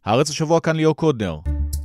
הארץ השבוע כאן ליאור קודנר.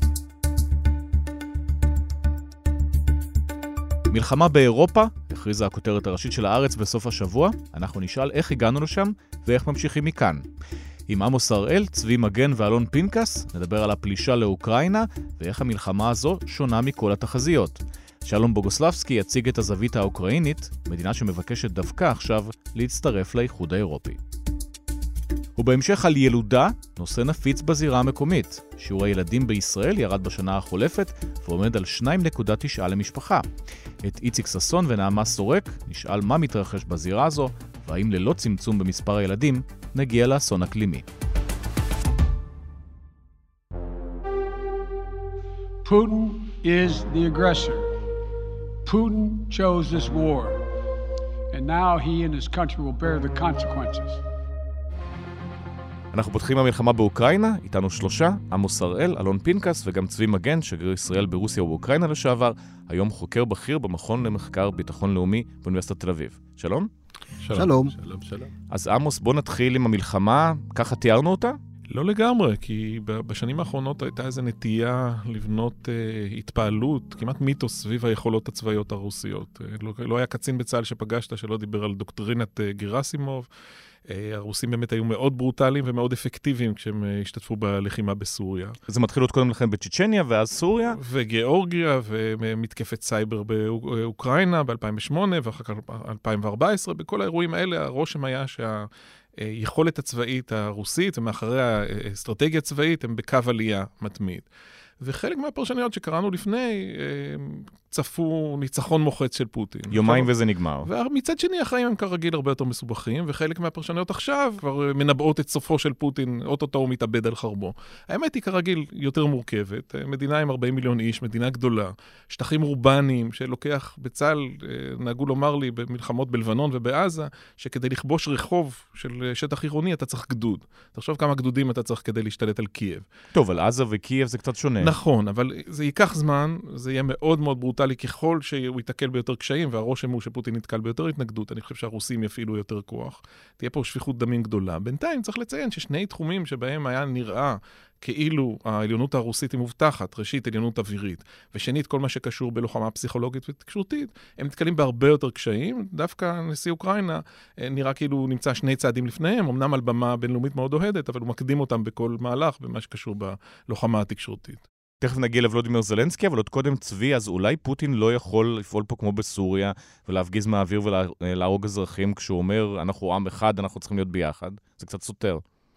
מלחמה באירופה, הכריזה הכותרת הראשית של הארץ בסוף השבוע. אנחנו נשאל איך הגענו לשם ואיך ממשיכים מכאן. עם עמוס הראל, צבי מגן ואלון פינקס, נדבר על הפלישה לאוקראינה ואיך המלחמה הזו שונה מכל התחזיות. שלום בוגוסלבסקי יציג את הזווית האוקראינית, מדינה שמבקשת דווקא עכשיו להצטרף לאיחוד האירופי. ובהמשך על ילודה, נושא נפיץ בזירה המקומית. שיעור הילדים בישראל ירד בשנה החולפת ועומד על 2.9 למשפחה. את איציק ססון ונעמה סורק נשאל מה מתרחש בזירה הזו, והאם ללא צמצום במספר הילדים נגיע לאסון אקלימי. Putin is the aggressor. Putin chose this war. And now he and his country will bear the consequences. אנחנו פותחים המלחמה באוקראינה, איתנו שלושה, עמוס הראל, אלון פינקס וגם צבי מגן, שגריר ישראל ברוסיה ובאוקראינה לשעבר, היום חוקר בכיר במכון למחקר ביטחון לאומי באוניברסיטת תל אביב. שלום? שלום. שלום. אז עמוס, בוא נתחיל עם המלחמה, ככה תיארנו אותה? לא לגמרי, כי בשנים האחרונות הייתה איזו נטייה לבנות התפעלות, כמעט מיתוס סביב היכולות הצבאיות הרוסיות. לא היה קצין בצה"ל שפגשת שלא דיבר על דוקטרינת גרסימוב. הרוסים באמת היו מאוד ברוטליים ומאוד אפקטיביים כשהם השתתפו בלחימה בסוריה. זה מתחיל עוד קודם לכן בצ'צ'ניה ואז סוריה? וגיאורגיה ומתקפת סייבר באוקראינה ב-2008 ואחר כך 2014. בכל האירועים האלה הרושם היה שהיכולת הצבאית הרוסית ומאחרי האסטרטגיה הצבאית הם בקו עלייה מתמיד. וחלק מהפרשניות שקראנו לפני צפו ניצחון מוחץ של פוטין. יומיים וזה נגמר. ומצד שני החיים הם כרגיל הרבה יותר מסובכים, וחלק מהפרשניות עכשיו כבר מנבאות את סופו של פוטין, אוטוטו הוא מתאבד על חרבו. האמת היא כרגיל יותר מורכבת, מדינה עם 40 מיליון איש, מדינה גדולה, שטחים אורבניים שלוקח בצה"ל, נהגו לומר לי במלחמות בלבנון ובעזה, שכדי לכבוש רחוב של שטח עירוני אתה צריך גדוד. תחשוב כמה גדודים אתה צריך כדי להשתלט על קייב. טוב, על עזה וקייב זה קצת שונה. נכון, אבל זה ייקח זמן, זה יהיה מאוד מאוד ברוטלי ככל שהוא יתקל ביותר קשיים, והרושם הוא שפוטין יתקל ביותר התנגדות. אני חושב שהרוסים יפעילו יותר כוח. תהיה פה שפיכות דמים גדולה. בינתיים צריך לציין ששני תחומים שבהם היה נראה כאילו העליונות הרוסית היא מובטחת, ראשית עליונות אווירית, ושנית כל מה שקשור בלוחמה פסיכולוגית ותקשורתית, הם מתקלים בהרבה יותר קשיים. דווקא נשיא אוקראינה נראה כאילו הוא נמצא שני צעדים לפניהם, אמנם על במה בינלאומית מאוד אוהדת, אבל הוא מקדים אותם בכל מהלך במה שקשור בלוחמה התקשורתית. תכף נגיע לוולודימיר זלנסקי, אבל עוד קודם צבי, אז אולי פוטין לא יכול לפעול פה כמו בסוריה, ולהפגיז מהאוויר ולהרוג אזרחים, כשהוא אומר, אנחנו עם אחד, אנחנו צריכים להיות ביחד. זה קצת סותר.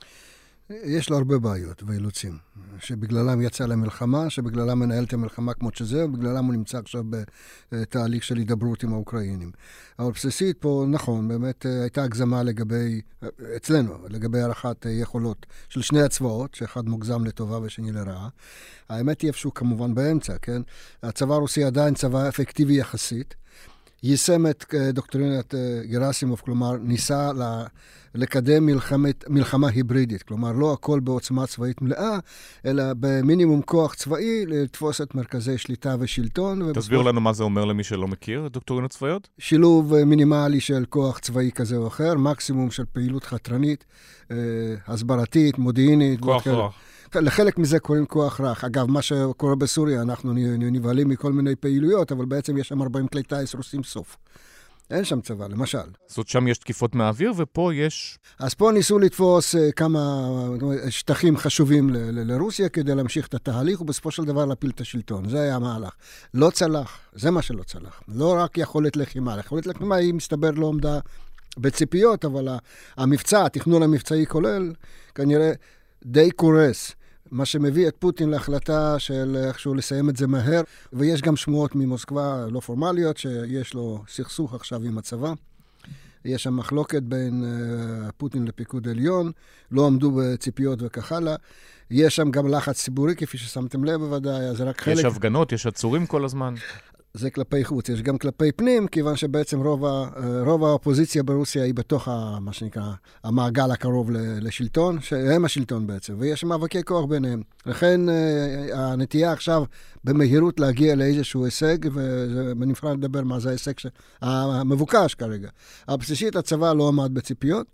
יש לו הרבה בעיות ואילוצים, שבגללם יצא למלחמה, שבגללם מנהל את המלחמה כמו שזה, ובגללם הוא נמצא עכשיו בתהליך של הידברות עם האוקראינים. אבל בסיסית פה, נכון, באמת הייתה הגזמה לגבי, אצלנו, לגבי הערכת יכולות של שני הצבאות, שאחד מוגזם לטובה ושני לרעה. האמת היא איפשהו כמובן באמצע, כן? הצבא הרוסי עדיין צבא אפקטיבי יחסית, יישם את דוקטרינת גרסימוב, כלומר ניסה לקדם מלחמה היברידית, כלומר לא הכל בעוצמה צבאית מלאה, אלא במינימום כוח צבאי לתפוס את מרכזי שליטה ושלטון. תסביר לנו מה זה אומר למי שלא מכיר את דוקטרינות צבאיות? שילוב מינימלי של כוח צבאי כזה או אחר, מקסימום של פעילות חתרנית, הסברתית, מודיעינית. כוח רך. לחלק מזה קוראים כוח רך. אגב, מה שקורה בסוריה, אנחנו נבהלים מכל מיני פעילויות, אבל בעצם יש שם 40 כלי טייס רוסים סוף. אין שם צבא, למשל. זאת שם יש תקיפות מהאוויר, ופה יש... אז פה ניסו לתפוס כמה שטחים חשובים לרוסיה, כדי להמשיך את התהליך, ובסופו של דבר להפיל את השלטון. זה היה המהלך. לא צלח, זה מה שלא צלח. לא רק יכולת לחימה. יכולת לחימה היא מסתבר לא עומדה בציפיות, אבל המבצע, התכנון המבצעי כולל, כנראה די קורס. מה שמביא את פוטין להחלטה של איכשהו לסיים את זה מהר, ויש גם שמועות ממוסקבה לא פורמליות, שיש לו סכסוך עכשיו עם הצבא. יש שם מחלוקת בין פוטין לפיקוד עליון, לא עמדו בציפיות וכך הלאה. יש שם גם לחץ ציבורי, כפי ששמתם לב בוודאי, אז רק חלק... יש הפגנות, יש עצורים כל הזמן. זה כלפי חוץ. יש גם כלפי פנים, כיוון שבעצם רוב האופוזיציה ברוסיה היא בתוך מה שנקרא המעגל הקרוב לשלטון, שהם השלטון בעצם, ויש מאבקי כוח ביניהם. לכן הנטייה עכשיו במהירות להגיע לאיזשהו הישג, ונפרד לדבר מה זה ההישג המבוקש כרגע. הבסיסית הצבא לא עמד בציפיות,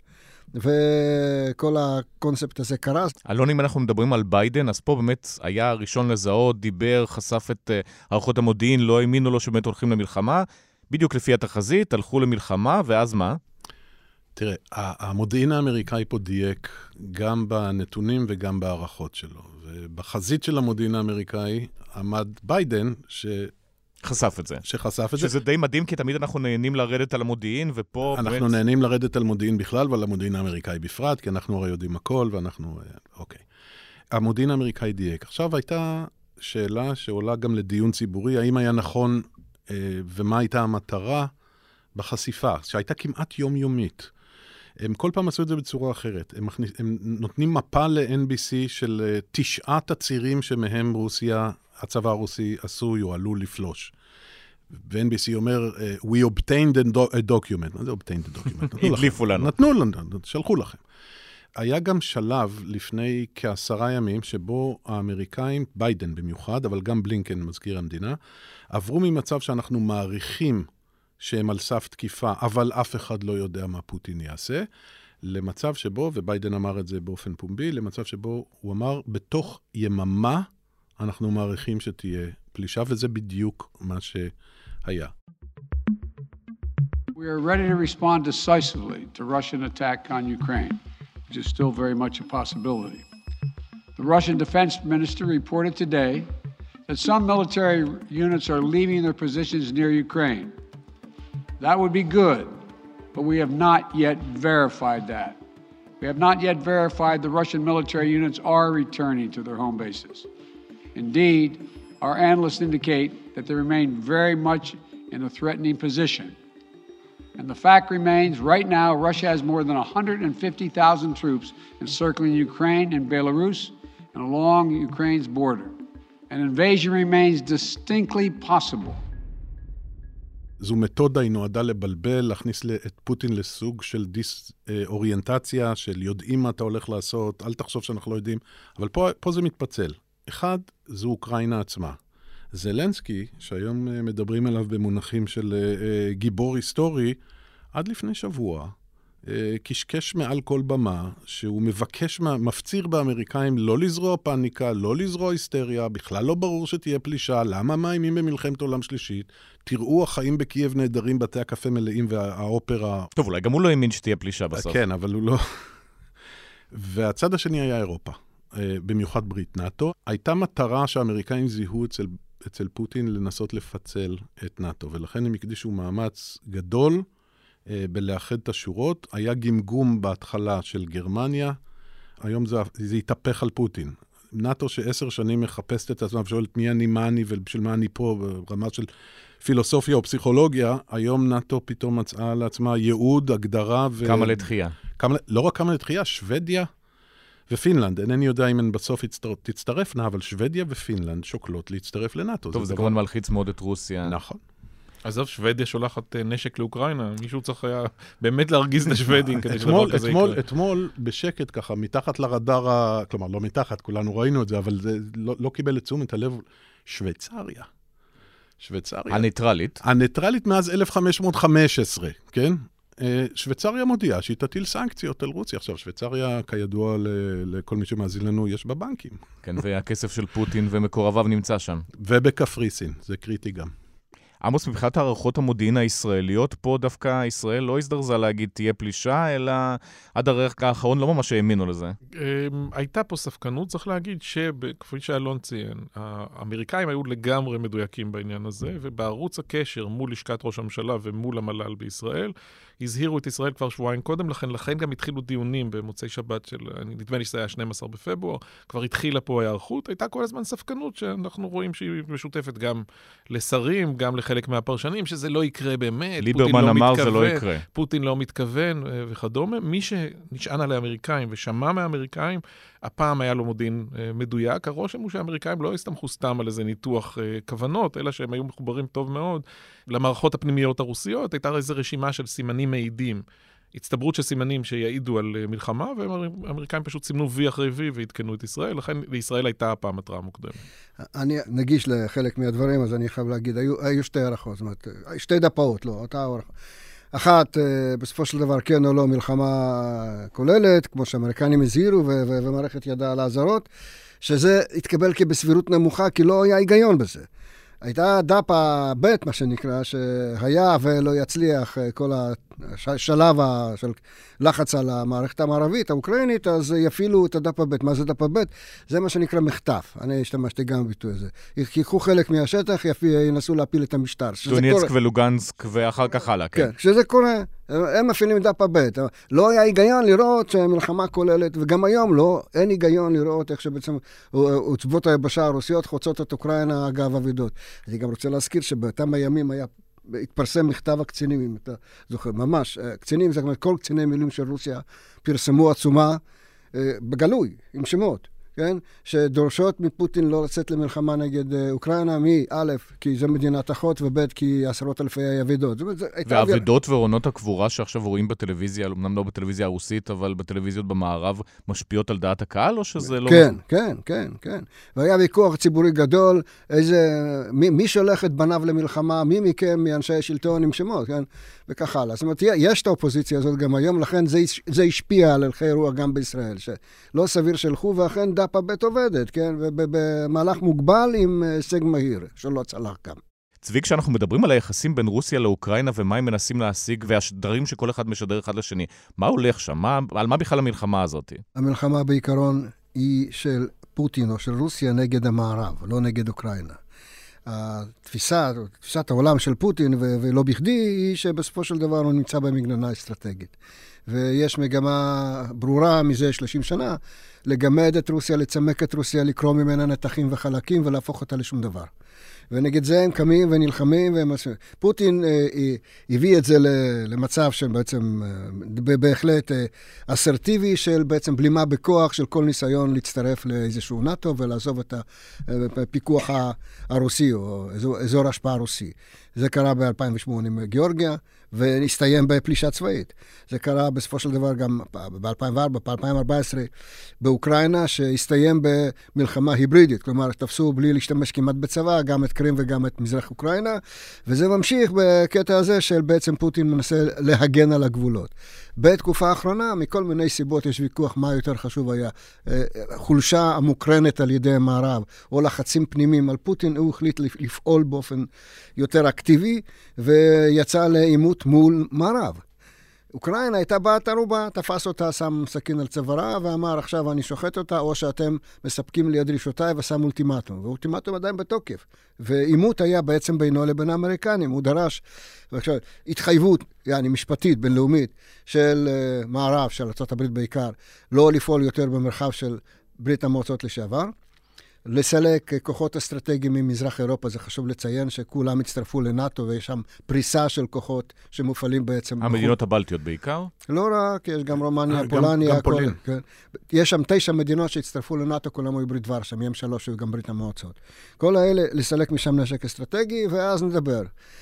וכל הקונספט הזה קרס. אלון, אם אנחנו מדברים על ביידן, אז פה באמת היה הראשון לזהות, דיבר, חשף את הערכות המודיעין, לא האמינו לו שבאמת הולכים למלחמה, בדיוק לפי התחזית, הלכו למלחמה, ואז מה? תראה, המודיעין האמריקאי פה דייק גם בנתונים וגם בהערכות שלו. ובחזית של המודיעין האמריקאי עמד ביידן, חשף את זה. שחשף את זה. שזה די מדהים, כי תמיד אנחנו נהנים לרדת על המודיעין, ופה אנחנו באמת... נהנים לרדת על מודיעין בכלל, ועל המודיעין האמריקאי בפרט, כי אנחנו הרי יודעים הכל, ואנחנו... אוקיי. המודיעין האמריקאי דייק. עכשיו הייתה שאלה שעולה גם לדיון ציבורי, האם היה נכון, ומה הייתה המטרה בחשיפה, שהייתה כמעט יומיומית. הם כל פעם עשו את זה בצורה אחרת. הם נותנים מפה ל-NBC של 9 תצהירים שמהם רוסיה, הצבא הרוסי עשוי או עלול לפלוש. ו-NBC אומר, we obtained a document. מה זה obtained a document? הדליפו לנו. נתנו לנו, שלחו לכם. היה גם שלב לפני כ10 ימים, שבו האמריקאים, ביידן במיוחד, אבל גם בלינקן, מזכיר המדינה, עברו ממצב שאנחנו מעריכים שהם על סף תקיפה, אבל אף אחד לא יודע מה פוטין יעשה, למצב שבו, וביידן אמר את זה באופן פומבי, למצב שבו הוא אמר, בתוך יממה אנחנו מעריכים שתהיה פלישה, וזה בדיוק מה שהיה. We are ready to respond decisively to Russian attack on Ukraine, which is still very much a possibility. The Russian defense minister reported today that some military units are leaving their positions near Ukraine. That would be good, but we have not yet verified that. We have not yet verified the Russian military units are returning to their home bases. Indeed, our analysts indicate that they remain very much in a threatening position. And the fact remains, right now, Russia has more than 150,000 troops encircling Ukraine and Belarus and along Ukraine's border. An invasion remains distinctly possible. זו מתודה, היא נועדה לבלבל, להכניס את פוטין לסוג של דיס-אוריינטציה, של יודעים מה אתה הולך לעשות, אל תחשוב שאנחנו לא יודעים, אבל פה זה מתפצל. אחד, זו אוקראינה עצמה. זלנסקי, שהיום מדברים עליו במונחים של גיבור היסטורי, עד לפני שבוע, קשקש מעל כל במה, שהוא מפציר באמריקאים לא לזרוע פאניקה, לא לזרוע היסטריה, בכלל לא ברור שתהיה פלישה, למה מאיימים במלחמת עולם שלישית, תראו החיים בקייב נהדרים, בתי הקפה מלאים והאופרה... טוב, אולי גם הוא לא האמין שתהיה פלישה בסוף. כן, אבל הוא לא... והצד השני היה אירופה, במיוחד ברית נאטו. הייתה מטרה שהאמריקאים זיהו אצל פוטין לנסות לפצל את נאטו, ולכן הם הקדישו מאמץ גדול בלאחד את השורות. היה גמגום בהתחלה של גרמניה, היום זה התהפך על פוטין. נאטו ש10 שנים מחפשת את עצמה ושואלת מי אני, מה אני ובשביל מה אני פה, ברמה של פילוסופיה או פסיכולוגיה, היום נאטו פתאום מצאה לעצמה ייעוד, הגדרה כמה לתחייה. לא רק כמה לתחייה, שוודיה ופינלנד. אינני יודע אם הן בסוף תצטרפנה, אבל שוודיה ופינלנד שוקלות להצטרף לנאטו. טוב, זה כמובן מלחיץ מאוד את רוסיה. נכון. עזוב, שוודיה שולחת נשק לאוקראינה, מישהו צריך היה באמת להרגיז את השוודים כדי שדבר כזה יקרה. אתמול בשקט ככה, מתחת לרדאר, כלומר לא מתחת, כולנו ראינו את זה, אבל זה לא קיבל את תשומת הלב, שוויצריה. הניטרלית. הניטרלית מאז 1515, כן? שוויצריה מודיעה שהיא תטיל סנקציות על רוסיה. עכשיו, שוויצריה, כידוע לכל מי שמאזין לנו, יש בבנקים. כן, והכסף של פוטין ומקורביו נמצא שם. ובקפריסין, זה קריטי גם. עמוס, מבחינת הערכות המודיעין הישראליות, פה דווקא ישראל לא הזדרזה להגיד תהיה פלישה, אלא עד הרגע האחרון לא ממש האמינו לזה. הייתה פה ספקנות, צריך להגיד שכפי שאלון ציין, האמריקאים היו לגמרי מדויקים בעניין הזה, ובערוץ הקשר מול לשכת ראש הממשלה ומול המל"ל בישראל, הזהירו את ישראל כבר שבועיים קודם, לכן גם התחילו דיונים במוצאי שבת של, נדמה לי שזה היה 12 בפברואר, כבר התחילה פה ההיערכות, הייתה כל הזמן ספקנות שאנחנו רואים שהיא משותפת גם לשרים, גם לחלק מהפרשנים, שזה לא יקרה באמת. ליברמן אמר זה לא יקרה. פוטין לא מתכוון וכדומה. מי שנשען על האמריקאים ושמע מהאמריקאים, הפעם היה לו מודיעין מדויק. הרושם הוא שהאמריקאים לא הסתמכו סתם על איזה ניתוח כוונות, אלא שהם היו מחוברים טוב מאוד למערכות הפנימיות הרוסיות. הייתה איזו רשימה של סימנים מעידים. הצטברות של סימנים שיעידו על מלחמה, והאמריקאים פשוט סימנו וי אחרי וי והתקנו את ישראל, לכן לישראל הייתה הפעם התראה מוקדמת. אני נגיש לחלק מהדברים, אז אני חייב להגיד, היו שתי הערכות, זאת אומרת, שתי דפאות, לא, אותה הערכה. אחת, בסופו של דבר כן או לא מלחמה כוללת, כמו שהאמריקנים הזהירו ומערכת ידעה על האזהרות, שזה התקבל כבסבירות נמוכה, כי לא היה היגיון בזה. הייתה דאפה ב' מה שנקרא, שהיה ולא יצליח כל השלב של לחץ על המערכת המערבית, האוקראינית, אז יפעילו את הדאפה ב'. מה זה דאפה ב'? זה מה שנקרא מחטף. אני השתמשתי גם בביטוי הזה. ייקחו חלק מהשטח, ינסו להפיל את המשטר. דונייצק ולוגנסק ואחר כך הלאה, כן. כן, שזה קורה. הם מפעילים דאפה ב'. לא היה היגיון לראות שמלחמה כוללת, וגם היום לא, אין היגיון לראות איך שבעצם עוצבות היבשה הרוסיות חוצות את אוקראינה אגב אבידות. אני גם רוצה להזכיר שבאותם הימים התפרסם מכתב הקצינים, אם אתה זוכר, ממש, קצינים, זאת אומרת, כל קציני מילים של רוסיה פרסמו עצומה בגלוי, עם שמות, כן? שדורשות מפוטין לא לצאת למלחמה נגד אוקראינה, א', כי זו מדינת אחות, וב', כי עשרות אלפי אבדות. והאבדות ועונות הקבורה שעכשיו רואים בטלוויזיה, אמנם לא בטלוויזיה הרוסית, אבל בטלוויזיות במערב, משפיעות על דעת הקהל, או שזה לא... כן. והיה ויכוח ציבורי גדול, מי שולח את בניו למלחמה, מי מכם, מאנשי השלטון עם שמות, כן? וכך הלאה. זאת אומרת, יש את האופוזיציה הזאת גם היום, לכן זה השפיע על הלכי אירוע גם בישראל, שלא סביר שלחו, ואכן דאפה ב' עובדת, כן? ובמהלך מוגבל עם הישג מהיר, שלא צלח גם. צבי, כשאנחנו מדברים על היחסים בין רוסיה לאוקראינה ומה הם מנסים להשיג, והשדרים שכל אחד משדר אחד לשני, מה הולך שם? על מה בכלל המלחמה הזאת? המלחמה בעיקרון היא של פוטין או של רוסיה נגד המערב, לא נגד אוקראינה. תפיסת העולם של פוטין, ולא בכדי, היא שבסופו של דבר הוא נמצא במגננה אסטרטגית. ויש מגמה ברורה מזה 30 שנה, לגמד את רוסיה, לצמק את רוסיה, לקרוא ממנה נתחים וחלקים ולהפוך אותה לשום דבר. ונגד זה הם קמים ונלחמים, פוטין הביא את זה למצב של בעצם בהחלט אסרטיבי, של בעצם בלימה בכוח של כל ניסיון להצטרף לאיזשהו נאטו ולעזוב את הפיקוח הרוסי או אזור השפעה הרוסי. זה קרה ב-2008 עם גיאורגיה, והסתיים בפלישה צבאית. זה קרה בסופו של דבר גם ב-2004, ב-2014, באוקראינה, שהסתיים במלחמה היברידית. כלומר, תפסו בלי להשתמש כמעט בצבא, גם את קרים וגם את מזרח אוקראינה, וזה ממשיך בקטע הזה של בעצם פוטין מנסה להגן על הגבולות. בתקופה האחרונה, מכל מיני סיבות, יש ויכוח מה יותר חשוב היה. חולשה המוקרנת על ידי המערב, או לחצים פנימיים על פוטין, הוא החליט לפעול באופן יותר אקטיבי, ויצא לעימות מול מערב. אוקראינה הייתה בת ערובה, תפס אותה, שם סכין על צווארה, ואמר, עכשיו אני שוחט אותה, או שאתם מספקים לי את דרישותיי, ושם אולטימטום. ואולטימטום עדיין בתוקף. ועימות היה בעצם בינו לבין האמריקנים. הוא דרש, ועכשיו, התחייבות, משפטית, בינלאומית, של מערב, של ארצות הברית בעיקר, לא לפעול יותר במרחב של ברית המועצות לשעבר. לסלק כוחות אסטרטגיים ממזרח אירופה, זה חשוב לציין שכולם הצטרפו לנאטו, ויש שם פריסה של כוחות שמופעלים בעצם... המדינות הבלטיות בעיקר? לא רק, יש גם רומניה, פולניה, גם פולין. כן. יש שם 9 מדינות שהצטרפו לנאטו, כולם היו ברית ורשה, מהם 3 היו גם ברית המועצות. כל האלה, לסלק משם נשק אסטרטגי, ואז נדבר.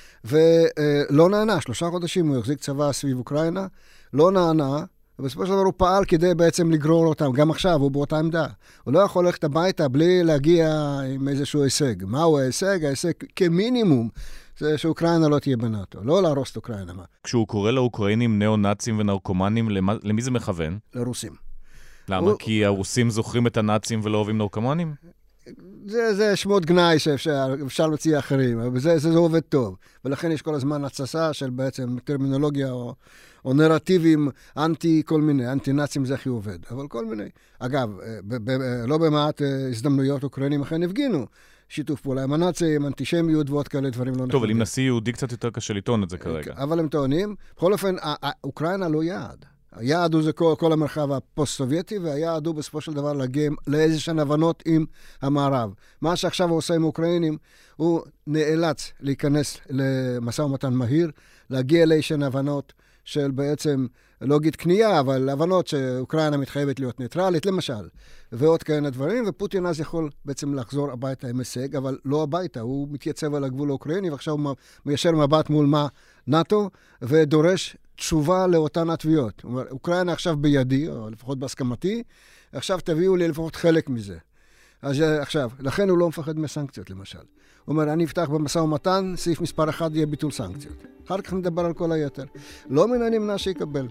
ולא נענה, 3 חודשים הוא החזיק צבא סביב אוקראינה, לא נענה, ובסופו של דבר הוא פעל כדי בעצם לגרור אותם. גם עכשיו הוא באותה עמדה. הוא לא יכול ללכת הביתה בלי להגיע עם איזשהו הישג. מהו ההישג? ההישג כמינימום זה שאוקראינה לא תהיה בנאטו. לא להרוס את אוקראינה. כשהוא קורא לאוקראינים ניאו-נאצים ונרקומנים, למי זה מכוון? לרוסים. למה? כי הרוסים זוכרים את הנאצים ולא אוהבים נרקומנים? זה שמות גנאי שאפשר להוציא אחרים, אבל זה עובד טוב. ולכן יש כל הזמן הצסה של בעצם טרמינולוגיה או נרטיבים אנטי כל מיני, אנטי נאצים זה הכי עובד, אבל כל מיני. אגב, לא במעט הזדמנויות אוקראינים אכן הפגינו. שיתוף פעולה עם הנאצים, אנטישמיות ועוד כאלה דברים לא נכונים. טוב, אבל עם נשיא יהודי קצת יותר קשה לטעון את זה כרגע. אבל הם טוענים, בכל אופן, אוקראינה לא יעד. היעד הוא זה כל המרחב הפוסט-סובייטי, והיעד הוא בסופו של דבר להגיע לאיזשהן הבנות עם המערב. מה שעכשיו הוא עושה עם אוקראינים, הוא נאלץ להיכנס למשא ומתן מהיר, להגיע לאיזשהן הבנות של בעצם, לא אגיד קנייה, אבל הבנות שאוקראינה מתחייבת להיות ניטרלית, למשל, ועוד כאלה דברים, ופוטין אז יכול בעצם לחזור הביתה עם הישג, אבל לא הביתה, הוא מתייצב על הגבול האוקראיני, ועכשיו הוא מיישר מבט מול נאטו, ודורש תשובה לאותן התביעות. אוקראינה עכשיו בידי, או לפחות בהסכמתי, עכשיו תביאו לי לפחות חלק מזה. אז עכשיו, לכן הוא לא מפחד מסנקציות למשל. הוא אומר, אני אפתח במשא ומתן, סעיף מספר 1 יהיה ביטול סנקציות. אחר כך נדבר על כל היתר. לא מן הנמנע שיקבל.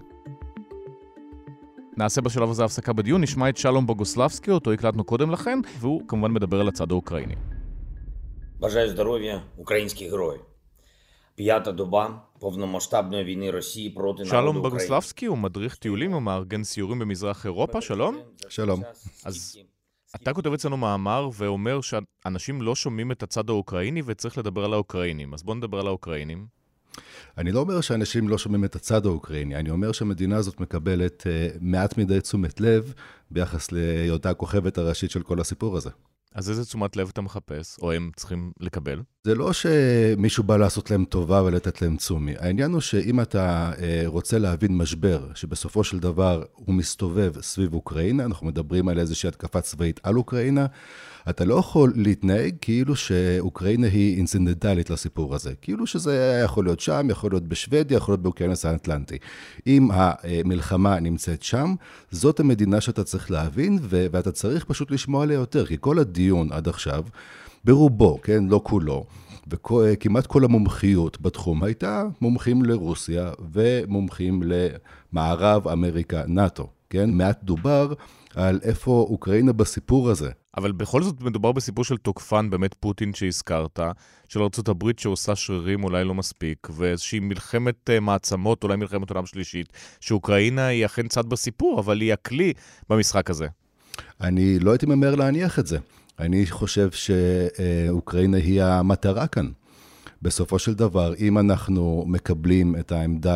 נעשה בשלב הזה הפסקה בדיון, נשמע את שלום בוגוסלבסקי, אותו הקלטנו קודם לכן, והוא כמובן מדבר על הצד האוקראיני. Бажаю здоров'я, українські герої. 5-та доба повномасштабної війни Росії проти народу שלום України. בוגוסלבסקי הוא מדריך טיולים ומארגן סיורים במזרח אירופה, שלום. שלום. אז אתה כותב אצלנו מאמר ואומר שאנשים לא שומעים את הצד האוקראיני וצריך לדבר על האוקראינים. אז בואו נדבר על האוקראינים. אני לא אומר שאנשים לא שומעים את הצד האוקראיני, אני אומר שהמדינה הזאת מקבלת מעט מדי תשומת לב ביחס להיותה הכוכבת הראשית של כל הסיפור הזה. אז איזה תשומת לב אתה מחפש, או הם צריכים לקבל? זה לא שמישהו בא לעשות להם טובה ולתת להם צומי. העניין הוא שאם אתה רוצה להבין משבר, שבסופו של דבר הוא מסתובב סביב אוקראינה, אנחנו מדברים על איזושהי התקפה צבאית על אוקראינה, אתה לא יכול להתנהג כאילו שאוקראינה היא אינצידנטלית לסיפור הזה. כאילו שזה יכול להיות שם, יכול להיות בשוודיה, יכול להיות באוקיינוס האטלנטי. אם המלחמה נמצאת שם, זאת המדינה שאתה צריך להבין, ואתה צריך פשוט לשמוע עליה יותר, כי כל הדיון עד עכשיו, ברובו, כן, לא כולו, וכמעט כל המומחיות בתחום הייתה מומחים לרוסיה ומומחים למערב אמריקה, נאטו, כן? מעט דובר על איפה אוקראינה בסיפור הזה. אבל בכל זאת מדובר בסיפור של תוקפן, באמת פוטין שהזכרת, של ארצות הברית שעושה שרירים אולי לא מספיק, ואיזושהי מלחמת מעצמות, אולי מלחמת עולם שלישית, שאוקראינה היא אכן צד בסיפור, אבל היא הכלי במשחק הזה. אני לא הייתי ממהר להניח את זה. אני חושב שאוקראינה היא המטרה כאן. בסופו של דבר, אם אנחנו מקבלים את העמדה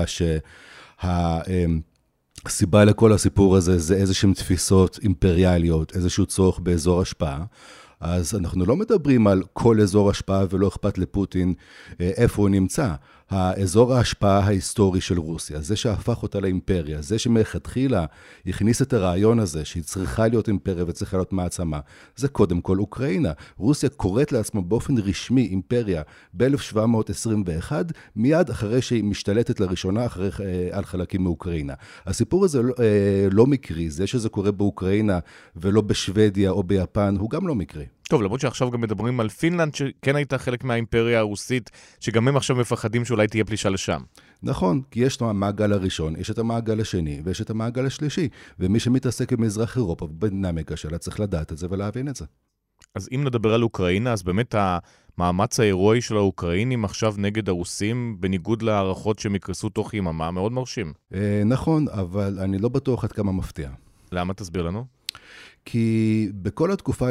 הסיבה לכל הסיפור הזה זה איזשהם תפיסות אימפריאליות, איזשהו צורך באזור השפעה, אז אנחנו לא מדברים על כל אזור השפעה ולא אכפת לפוטין איפה הוא נמצא. האזור ההשפעה ההיסטורי של רוסיה, זה שהפך אותה לאימפריה, זה שמלכתחילה הכניס את הרעיון הזה שהיא צריכה להיות אימפריה וצריכה להיות מעצמה, זה קודם כל אוקראינה. רוסיה קוראת לעצמה באופן רשמי אימפריה ב-1721, מיד אחרי שהיא משתלטת לראשונה על חלקים מאוקראינה. הסיפור הזה לא מקרי, זה שזה קורה באוקראינה ולא בשוודיה או ביפן, הוא גם לא מקרי. טוב, למרות שעכשיו גם מדברים על פינלנד, שכן הייתה חלק מהאימפריה הרוסית, שגם הם עכשיו מפחדים שאולי תהיה פלישה לשם. נכון, כי יש את המעגל הראשון, יש את המעגל השני, ויש את המעגל השלישי, ומי שמתעסק במזרח אירופה, בדינמיקה שלה, צריך לדעת את זה ולהבין את זה. אז אם נדבר על אוקראינה, אז באמת המאמץ ההירואי של האוקראינים עכשיו נגד הרוסים, בניגוד להערכות שהם יקרסו תוך יממה, מאוד מרשים. נכון, אבל אני לא בטוח עד כמה מפתיע. למה תסביר לנו? כי בכל התקופה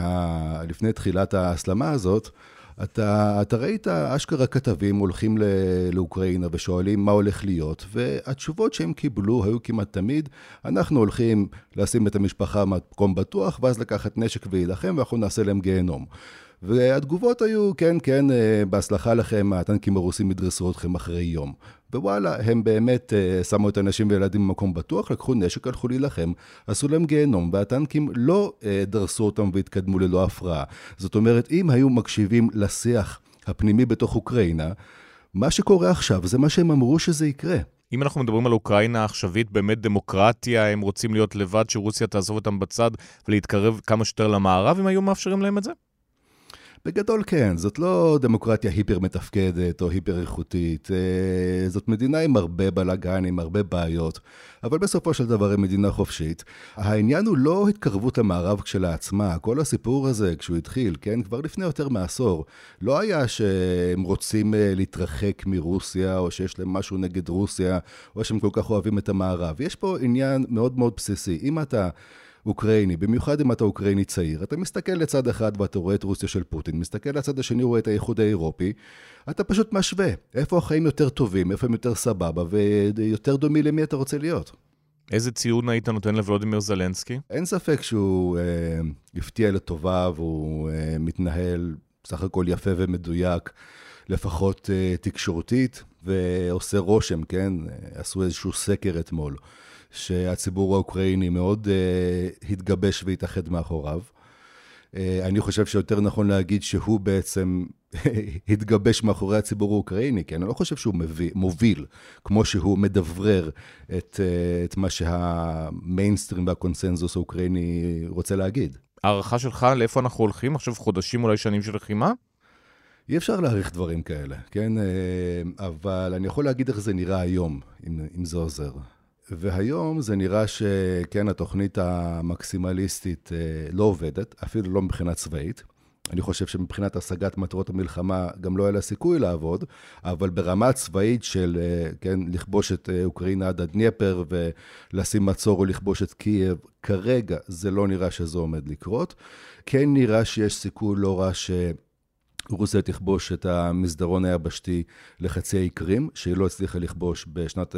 לפני תחילת ההסלמה הזאת, אתה ראית אשכרה כתבים הולכים לאוקראינה ושואלים מה הולך להיות, והתשובות שהם קיבלו היו כמעט תמיד, אנחנו הולכים לשים את המשפחה במקום בטוח, ואז לקחת נשק וילחם, ואנחנו נעשה להם גיהנום. והתגובות היו, כן, בהצלחה לכם, הטנקים הרוסים ידרסו אתכם אחרי יום. ווואלה, הם באמת שמו את האנשים וילדים במקום בטוח, לקחו נשק, הלכו להילחם, עשו להם גיהנום, והטנקים לא דרסו אותם והתקדמו ללא הפרעה. זאת אומרת, אם היו מקשיבים לשיח הפנימי בתוך אוקראינה, מה שקורה עכשיו זה מה שהם אמרו שזה יקרה. אם אנחנו מדברים על אוקראינה העכשווית, באמת דמוקרטיה, הם רוצים להיות לבד, שרוסיה תעזוב אותם בצד ולהתקרב כמה שיותר למערב, אם היו מאפשרים להם את זה? בגדול כן, זאת לא דמוקרטיה היפר מתפקדת או היפר איכותית, זאת מדינה עם הרבה בלגן, עם הרבה בעיות, אבל בסופו של דבר היא מדינה חופשית. העניין הוא לא התקרבות למערב כשלעצמה, כל הסיפור הזה כשהוא התחיל, כן, כבר לפני יותר מעשור, לא היה שהם רוצים להתרחק מרוסיה או שיש להם משהו נגד רוסיה או שהם כל כך אוהבים את המערב. יש פה עניין מאוד מאוד בסיסי, אם אתה אוקראיני, במיוחד אם אתה אוקראיני צעיר, אתה מסתכל לצד אחד ואתה רואה את רוסיה של פוטין, מסתכל לצד השני רואה את האיחוד האירופי, אתה פשוט משווה, איפה החיים יותר טובים, איפה הם יותר סבבה, ויותר דומי למי אתה רוצה להיות. איזה ציון היית נותן לוולודימיר זלנסקי? אין ספק שהוא הפתיע לטובה, והוא מתנהל סך הכל יפה ומדויק, לפחות תקשורתית, ועושה רושם, כן? עשו איזשהו סקר אתמול. שהציבור האוקראיני מאוד התגבש והתאחד מאחוריו. אני חושב שיותר נכון להגיד שהוא בעצם התגבש מאחורי הציבור האוקראיני, כי אני לא חושב שהוא מוביל, כמו שהוא מדברר את מה שהמיינסטרים והקונסנזוס האוקראיני רוצה להגיד. הערכה שלך לאיפה אנחנו הולכים? עכשיו חודשים אולי שנים של לחימה? אי אפשר להעריך דברים כאלה, כן? אבל אני יכול להגיד איך זה נראה היום, אם זה עוזר. והיום זה נראה שכן, התוכנית המקסימליסטית לא עובדת, אפילו לא מבחינה צבאית. אני חושב שמבחינת השגת מטרות המלחמה גם לא היה לה סיכוי לעבוד, אבל ברמה צבאית של, כן, לכבוש את אוקראינה עד הדניפר ולשים מצור או לכבוש את קייב, כרגע זה לא נראה שזה עומד לקרות. כן נראה שיש סיכוי לא רע רוסיה תכבוש את המסדרון היבשתי לחצי האי קרים, שהיא לא הצליחה לכבוש בשנת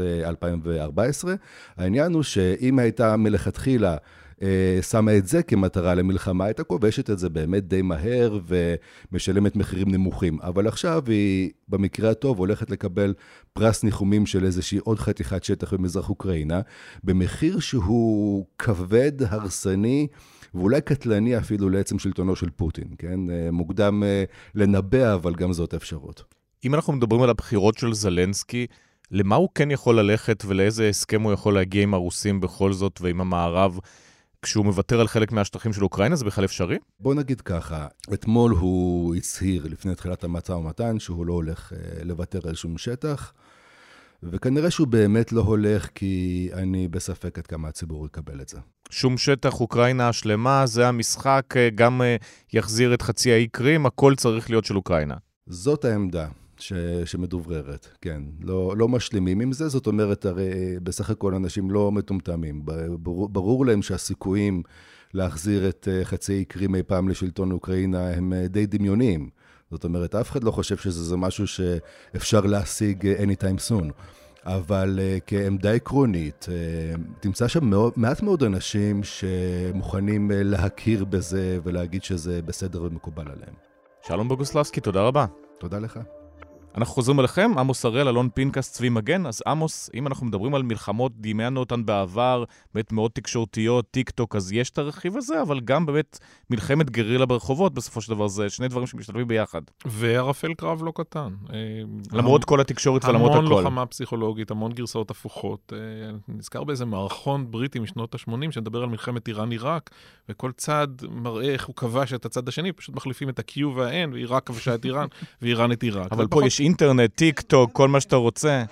2014. העניין הוא שאם הייתה מלכתחילה שמה את זה כמטרה למלחמה, הייתה כובשת את זה באמת די מהר ומשלמת מחירים נמוכים. אבל עכשיו היא, במקרה הטוב, הולכת לקבל פרס ניחומים של איזושהי עוד חתיכת שטח במזרח אוקראינה, במחיר שהוא כבד, הרסני, ואולי קטלני אפילו לעצם שלטונו של פוטין, כן? מוקדם לנבא, אבל גם זאת אפשרות. אם אנחנו מדברים על הבחירות של זלנסקי, למה הוא כן יכול ללכת ולאיזה הסכם הוא יכול להגיע עם הרוסים בכל זאת ועם המערב, כשהוא מוותר על חלק מהשטחים של אוקראינה, זה בכלל אפשרי? בוא נגיד ככה, אתמול הוא הצהיר לפני תחילת המשא ומתן שהוא לא הולך לוותר על שום שטח, וכנראה שהוא באמת לא הולך כי אני בספק עד כמה הציבור יקבל את זה. שום שטח אוקראינה השלמה, זה המשחק, גם יחזיר את חצי האי קרים, הכל צריך להיות של אוקראינה. זאת העמדה שמדובררת, כן. לא משלימים עם זה, זאת אומרת, הרי בסך הכל אנשים לא מטומטמים. ברור להם שהסיכויים להחזיר את חצי האי קרים אי פעם לשלטון אוקראינה הם די דמיוניים. זאת אומרת, אף אחד לא חושב שזה משהו שאפשר להשיג anytime soon. אבל כעמדה עקרונית, תמצא שם מעט מאוד אנשים שמוכנים להכיר בזה ולהגיד שזה בסדר ומקובל עליהם. שלום בוגוסלבסקי, תודה רבה. תודה לך. אנחנו חוזרים אליכם, עמוס הראל, אלון פינקס, צבי מגן. אז עמוס, אם אנחנו מדברים על מלחמות, דמיינו אותן בעבר, באמת מאוד תקשורתיות, טיק טוק, אז יש את הרכיב הזה, אבל גם באמת מלחמת גרילה ברחובות, בסופו של דבר זה שני דברים שמשתלבים ביחד. וערפל קרב לא קטן. למרות כל התקשורת ולמרות הכל. המון לוחמה פסיכולוגית, המון גרסאות הפוכות. נזכר באיזה מערכון בריטי משנות ה-80, שמדבר על מלחמת איראן-עיראק, וכל צד מראה איך הוא כבש את הצד השני, פשוט מחליפים את ה-Q וה-N, ועיראק כבשה את איראן, ואיראן את עיראק. אבל פה יש אינטרנט, טיק טוק, כל מה שאתה רוצה.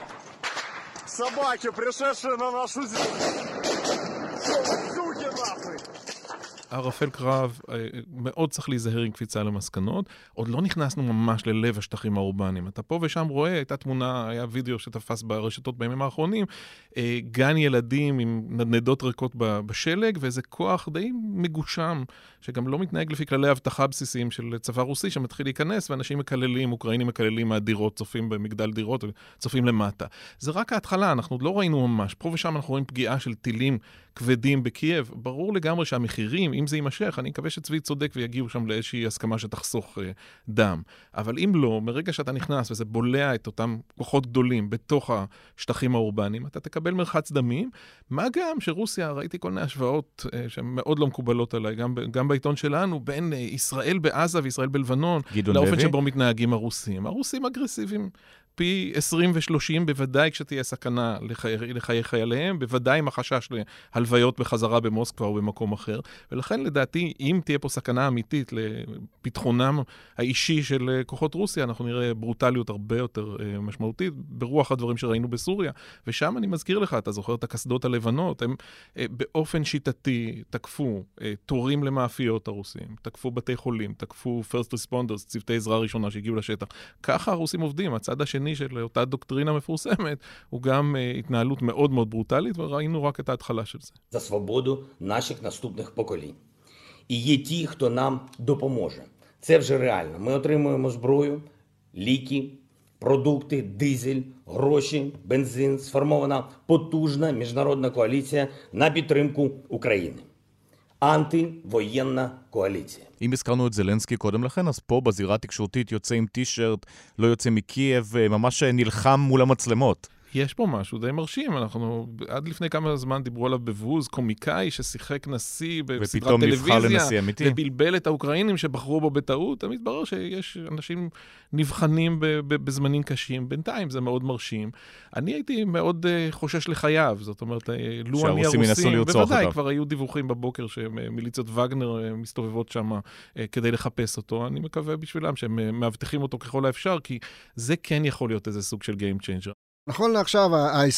Собаки, пришедшие на нашу землю. Суки нахуй. ערפל קרב, מאוד צריך להיזהר עם קפיצה למסקנות. עוד לא נכנסנו ממש ללב השטחים האורבניים. אתה פה ושם רואה, הייתה תמונה, היה וידאו שתפס ברשתות בימים האחרונים, גן ילדים עם נדנדות ריקות בשלג, ואיזה כוח די מגושם, שגם לא מתנהג לפי כללי הבטחה בסיסיים של צבא רוסי, שמתחיל להיכנס, ואנשים מקללים, אוקראינים מקללים מהדירות, צופים במגדל דירות, צופים למטה. זה רק ההתחלה, אנחנו עוד לא ראינו ממש. פה ושם אנחנו רואים פגיעה של טילים כבדים בקייב. ברור לגמרי שהמחירים, אם זה יימשך, אני מקווה שצבי צודק ויגיעו שם לאיזושהי הסכמה שתחסוך דם. אבל אם לא, מרגע שאתה נכנס וזה בולע את אותם כוחות גדולים בתוך השטחים האורבניים, אתה תקבל מרחץ דמים. מה גם שרוסיה, ראיתי כל מיני השוואות שמאוד לא מקובלות עליי, גם בעיתון שלנו, בין ישראל בעזה וישראל בלבנון, לאופן שבו מתנהגים הרוסים. הרוסים אגרסיביים. פי 20 ו-30 בוודאי כשתהיה סכנה לחיי חייליהם, בוודאי עם החשש להלוויות בחזרה במוסקבה או במקום אחר. ולכן לדעתי, אם תהיה פה סכנה אמיתית לפתחונם האישי של כוחות רוסיה, אנחנו נראה ברוטליות הרבה יותר משמעותית, ברוח הדברים שראינו בסוריה. ושם אני מזכיר לך, אתה זוכר את הקסדות הלבנות, הם באופן שיטתי תקפו תורים למאפיות הרוסים, תקפו בתי חולים, תקפו first responders, צוותי עזרה ראשונה שהגיעו לשטח. ככה הרוסים עובדים, הצד השני של אותה דוקטרינה מפורסמת, הוא גם התנהלות מאוד מאוד ברוטלית, וראינו רק את ההתחלה של זה. За свободу наших наступних поколінь. І є ті, хто нам допоможе. Це вже реально. Ми отримуємо зброю, ліки, продукти, дизель, гроші, бензин. Сформована потужна міжнародна коаліція на підтримку України. אנטי-воєнна קואליציה. אם הזכרנו את זלנסקי קודם לכן, אז פה בזירה התקשורתית יוצא עם טישרט, לא יוצא מקייב, ממש נלחם מול המצלמות. יש פה משהו די מרשים, אנחנו עד לפני כמה זמן דיברו עליו בבוז, קומיקאי ששיחק נשיא בסדרת טלוויזיה, ובלבל את האוקראינים שבחרו בו בטעות, תמיד ברור שיש אנשים נבחנים בזמנים קשים, בינתיים זה מאוד מרשים. אני הייתי מאוד חושש לחייו, זאת אומרת, לו אני הרוסים, בוודאי כבר היו דיווחים בבוקר שמיליציות וגנר מסתובבות שם כדי לחפש אותו, אני מקווה בשבילם שהם מאבטחים אותו ככל האפשר, כי זה כן יכול להיות איזה סוג של Game Changer. נכון לעכשיו,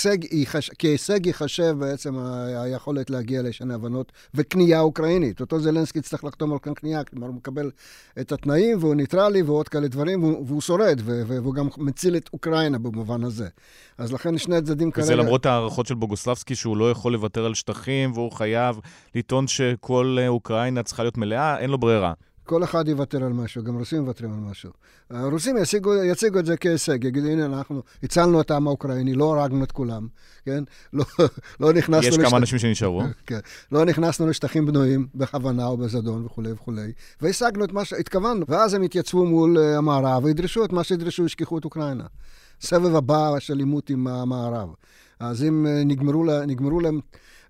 כהישג ייחשב בעצם היכולת להגיע לשני הבנות וקנייה אוקראינית. אותו זלנסקי צריך לחתום על כאן קנייה, כלומר הוא מקבל את התנאים והוא ניטרלי ועוד כאלה דברים, והוא שורד, והוא גם מציל את אוקראינה במובן הזה. אז לכן שני הצדדים כרגע... וזה למרות הערכות של בוגוסלבסקי שהוא לא יכול לוותר על שטחים, והוא חייב לטעון שכל אוקראינה צריכה להיות מלאה, אין לו ברירה. כל אחד יוותר על משהו, גם רוסים יוותרים על משהו. הרוסים יציגו את זה כהישג, יגידו, הנה, אנחנו הצלנו את העם האוקראיני, לא הרגנו את כולם, כן? לא נכנסנו... יש כמה אנשים שנשארו. כן. לא נכנסנו לשטחים בנויים בכוונה או בזדון וכו' וכו'. והשגנו את מה שהתכוונו. ואז הם התייצבו מול המערב, והדרשו את מה שהדרשו, השכחו את אוקראינה. סבב הבא של לימות עם המערב. אז אם נגמרו להם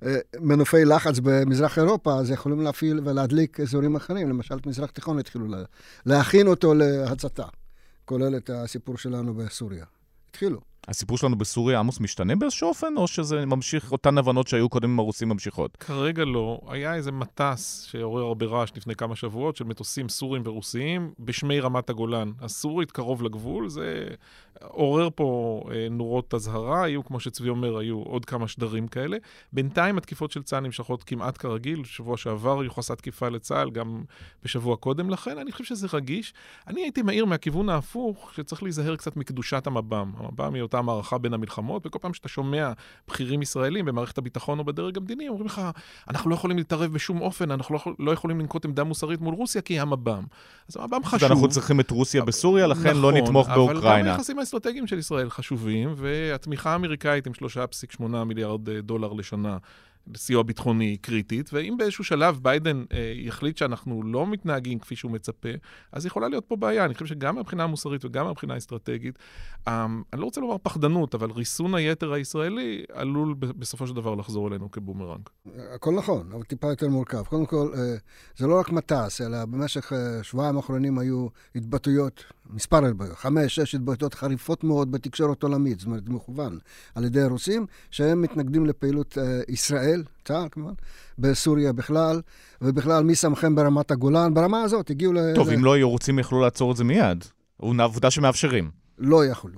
מנופי לחץ במזרח אירופה, אז יכולים להפעיל ולהדליק אזורים אחרים, למשל את מזרח תיכון התחילו להכין אותו להצתה, כולל את הסיפור שלנו בסוריה. התחילו. הסיפור שלנו בסוריה, עמוס, משתנה באיזשהו אופן, או שזה ממשיך אותן הבנות שהיו קודם עם הרוסים ממשיכות? כרגע לא. היה איזה מטס שעורר הרבה רעש לפני כמה שבועות, של מטוסים סורים ורוסיים, בשמי רמת הגולן. הסורית קרוב לגבול, זה עורר פה נורות הזהרה, היו, כמו שצבי אומר, היו עוד כמה שדרים כאלה. בינתיים התקיפות של צה"ל נמשכות כמעט כרגיל, שבוע שעבר יוחסה תקיפה לצה"ל, גם בשבוע קודם לכן. אני חושב שזה רגיש. אני הייתי מהיר מהכיוון ההפוך, שצריך להיזהר קצת מקדושת המב"ם. המב"ם היא אותה מערכה בין המלחמות, וכל פעם שאתה שומע בכירים ישראלים במערכת הביטחון או בדרג המדיני, אומרים לך, אנחנו לא יכולים להתערב בשום אופן, אנחנו לא יכולים לנקוט עמדה מוסרית מול רוסיה, כי היא המב"ם. אז המב"ם חשוב. אנחנו צריכים את רוסיה בסוריה, לכן לא נתמוך באוקראינה. אבל גם היחסים האסטרטגיים של ישראל חשובים, והתמיכה האמריקאית עם 3.8 מיליארד דולר לשנה, סיוע ביטחוני קריטית, ואם באיזשהו שלב ביידן יחליט שאנחנו לא מתנהגים כפי שהוא מצפה, אז יכולה להיות פה בעיה. אני חושב שגם מהבחינה המוסרית וגם מהבחינה האסטרטגית, אני לא רוצה לומר פחדנות, אבל ריסון היתר הישראלי עלול בסופו של דבר לחזור אלינו כבומרנג. הכל נכון, אבל טיפה יותר מורכב. קודם כל, זה לא רק מטס, אלא במשך שבועיים האחרונים היו התבטאויות, מספר התבטאויות, 5-6 התבטאויות חריפות מאוד בתקשורת עולמית, זאת אומרת, מכוון על ידי הרוסים, שהם מתנגדים לפעילות ישראל, צה"ל כמובן, בסוריה בכלל, ובכלל מי שמכם ברמת הגולן, ברמה הזאת הגיעו טוב, אם לא היו רוצים יכלו לעצור את זה מיד. הוא עבודה שמאפשרים. לא יכולו.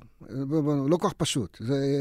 לא כל כך פשוט.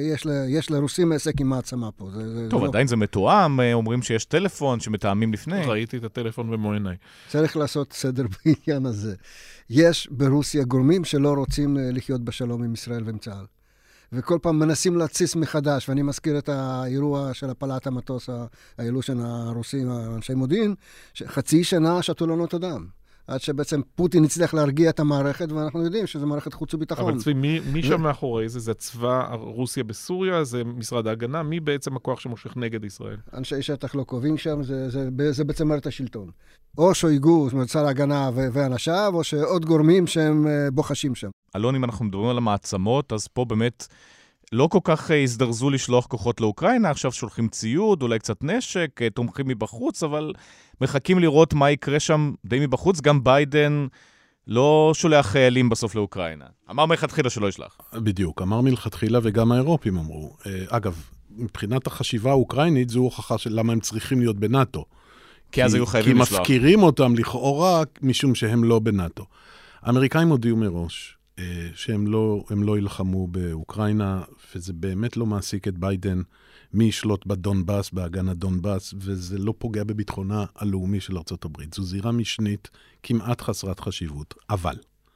יש לרוסים עסק עם מעצמה פה. טוב, עדיין זה מתואם, אומרים שיש טלפון שמתאמים לפני. ראיתי את הטלפון במו עיניי. צריך לעשות סדר בעניין הזה. יש ברוסיה גורמים שלא רוצים לחיות בשלום עם ישראל ועם צה"ל. וכל פעם מנסים להציס מחדש, ואני מזכיר את האירוע של הפלת המטוס, האלו של הרוסים, האנשי מודיעין, חצי שנה שתו לנו את הדם. עד שבעצם פוטין הצליח להרגיע את המערכת, ואנחנו יודעים שזו מערכת חוץ וביטחון. אבל צבי, מי שם מאחורי זה? זה צבא רוסיה בסוריה? זה משרד ההגנה? מי בעצם הכוח שמושך נגד ישראל? אנשי שטח לא קובעים שם, זה בעצם מערכת השלטון. או שויגו, זאת אומרת, שר ההגנה ואנשיו, או שעוד גורמים שהם בוחשים שם. אלון, אם אנחנו מדברים על המעצמות, אז פה באמת לא כל כך הזדרזו לשלוח כוחות לאוקראינה, עכשיו שולחים ציוד, אולי קצת נשק, תומכים מבחוץ, אבל מחכים לראות מה יקרה שם די מבחוץ. גם ביידן לא שולח חיילים בסוף לאוקראינה. אמר מלכתחילה שלא ישלח. בדיוק, אמר מלכתחילה וגם האירופים אמרו. אגב, מבחינת החשיבה האוקראינית, זו הוכחה של למה הם צריכים להיות בנאטו. כי אז היו חייבים לשלוח. כי מפקירים אותם לכאורה משום שהם לא בנאטו. האמריקאים הודיעו מראש שהם לא ילחמו באוקראינה, וזה באמת לא מעסיק את ביידן מי ישלוט בדונבאס, בהגנת דונבאס, וזה לא פוגע בביטחונה הלאומי של ארצות הברית. זו זירה משנית כמעט חסרת חשיבות. אבל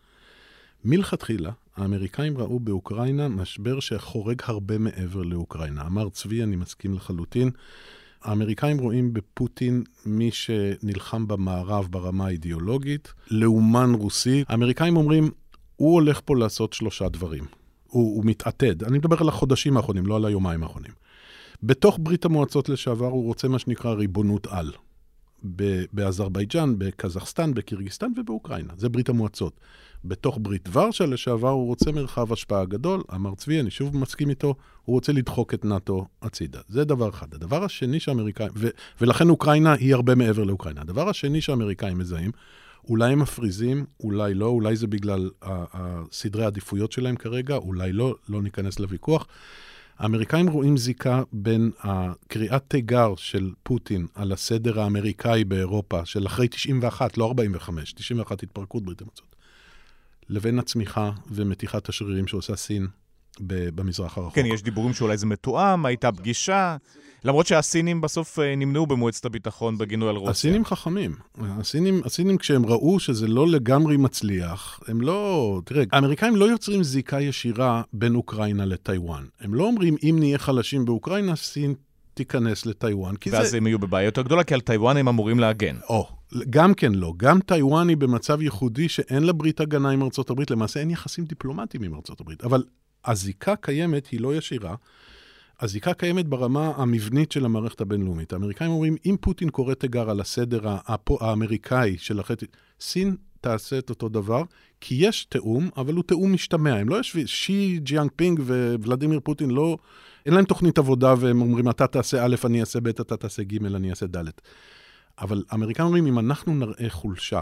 מלכתחילה, האמריקאים ראו באוקראינה משבר שחורג הרבה מעבר לאוקראינה. אמר צבי, אני מסכים לחלוטין, האמריקאים רואים בפוטין מי שנלחם במערב ברמה האידיאולוגית, לאומן רוסי. האמריקאים אומרים, הוא הולך פה לעשות 3 דברים. הוא מתעתד. אני מדבר על החודשים האחרונים, לא על היומיים האחרונים. בתוך ברית המועצות לשעבר הוא רוצה מה שנקרא ריבונות על. באזרבייג'אן, בקזחסטן, בקירגיסטן ובאוקראינה. זה ברית המועצות. בתוך ברית ורשה לשעבר הוא רוצה מרחב השפעה גדול, אמר צבי, אני שוב מסכים איתו, הוא רוצה לדחוק את נאטו הצידה. זה דבר אחד. הדבר השני שהאמריקאים, ולכן אוקראינה היא הרבה מעבר לאוקראינה. הדבר השני שהאמריקאים מזהים, אולי הם מפריזים, אולי לא, אולי זה בגלל הסדרי העדיפויות שלהם כרגע, אולי לא, לא ניכנס לוויכוח. האמריקאים רואים זיקה בין הקריאת תיגר של פוטין על הסדר האמריקאי באירופה, של אחרי 91, לא 45, 91 התפרקות ברית המועצות, לבין הצמיחה ומתיחת השרירים שעושה סין במזרח הרחוק. כן, יש דיבורים שאולי זה מתואם, הייתה פגישה, למרות שהסינים בסוף נמנעו במועצת הביטחון בגינוי על רוסיה. הסינים חכמים. הסינים כשהם ראו שזה לא לגמרי מצליח, הם לא... תראה, האמריקאים לא יוצרים זיקה ישירה בין אוקראינה לטיואן. הם לא אומרים, אם נהיה חלשים באוקראינה, סין תיכנס לטיואן. ואז הם יהיו בבעיה יותר גדולה, כי על טיואן הם אמורים להגן. גם כן לא. גם טיואן היא במצב ייחודי שאין לה ברית הגנה עם ארצות הברית. למעשה אין יחסים דיפלומטיים עם ארצות הברית. אבל הזיקה קיימת, היא לא ישירה. הזיקה קיימת ברמה המבנית של המערכת הבינלאומית. האמריקאים אומרים, אם פוטין קורא תיגר על הסדר האמריקאי של החטא, סין תעשה את אותו דבר, כי יש תאום, אבל הוא תאום משתמע. הם לא יושבים, שי ג'יאנג פינג וולדימיר פוטין לא, אין להם תוכנית עבודה, והם אומרים, אתה תעשה א', אני אעשה ב', אתה תעשה ג', אני אעשה ד'. אבל האמריקאים אומרים, אם אנחנו נראה חולשה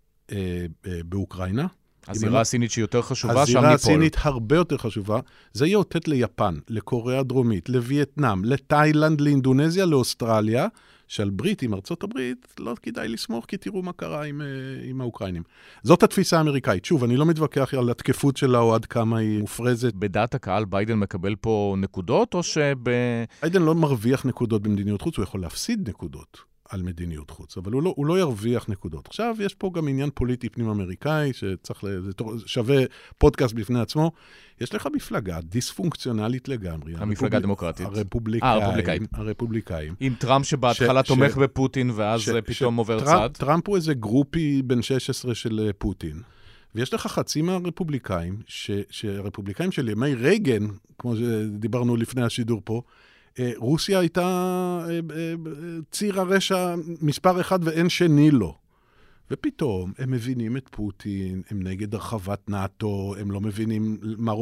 באוקראינה, הזירה הסינית שהיא יותר חשובה, שם הזירה ניפול. הסינית הרבה יותר חשובה. זה יאותת ליפן, לקוריאה הדרומית, לווייטנאם, לתאילנד, לאינדונזיה, לאוסטרליה, שעל ברית עם ארצות הברית לא כדאי לסמוך, כי תראו מה קרה עם האוקראינים. זאת התפיסה האמריקאית. שוב, אני לא מתווכח על התקפות שלה או עד כמה היא מופרזת. בדעת הקהל ביידן מקבל פה נקודות, או ביידן לא מרוויח נקודות במדיניות חוץ, הוא יכול להפסיד נקודות על מדיניות חוץ, אבל הוא לא ירוויח נקודות. עכשיו, יש פה גם עניין פוליטי פנים-אמריקאי, שצריך, זה שווה פודקאסט בפני עצמו. יש לך מפלגה דיספונקציונלית לגמרי. המפלגה הדמוקרטית. הרפובליקאים. עם טראמפ שבהתחלה תומך בפוטין, ואז פתאום עובר צד. טראמפ הוא איזה גרופי בן 16 של פוטין. ויש לך חצי מהרפובליקאים, שהרפובליקאים של ימי רייגן, כמו שדיברנו לפני השידור פה, רוסיה הייתה ציר הרשע מספר אחד ואין שני לו. ופתאום הם מבינים את פוטין, הם נגד הרחבת נאטו, הם לא מבינים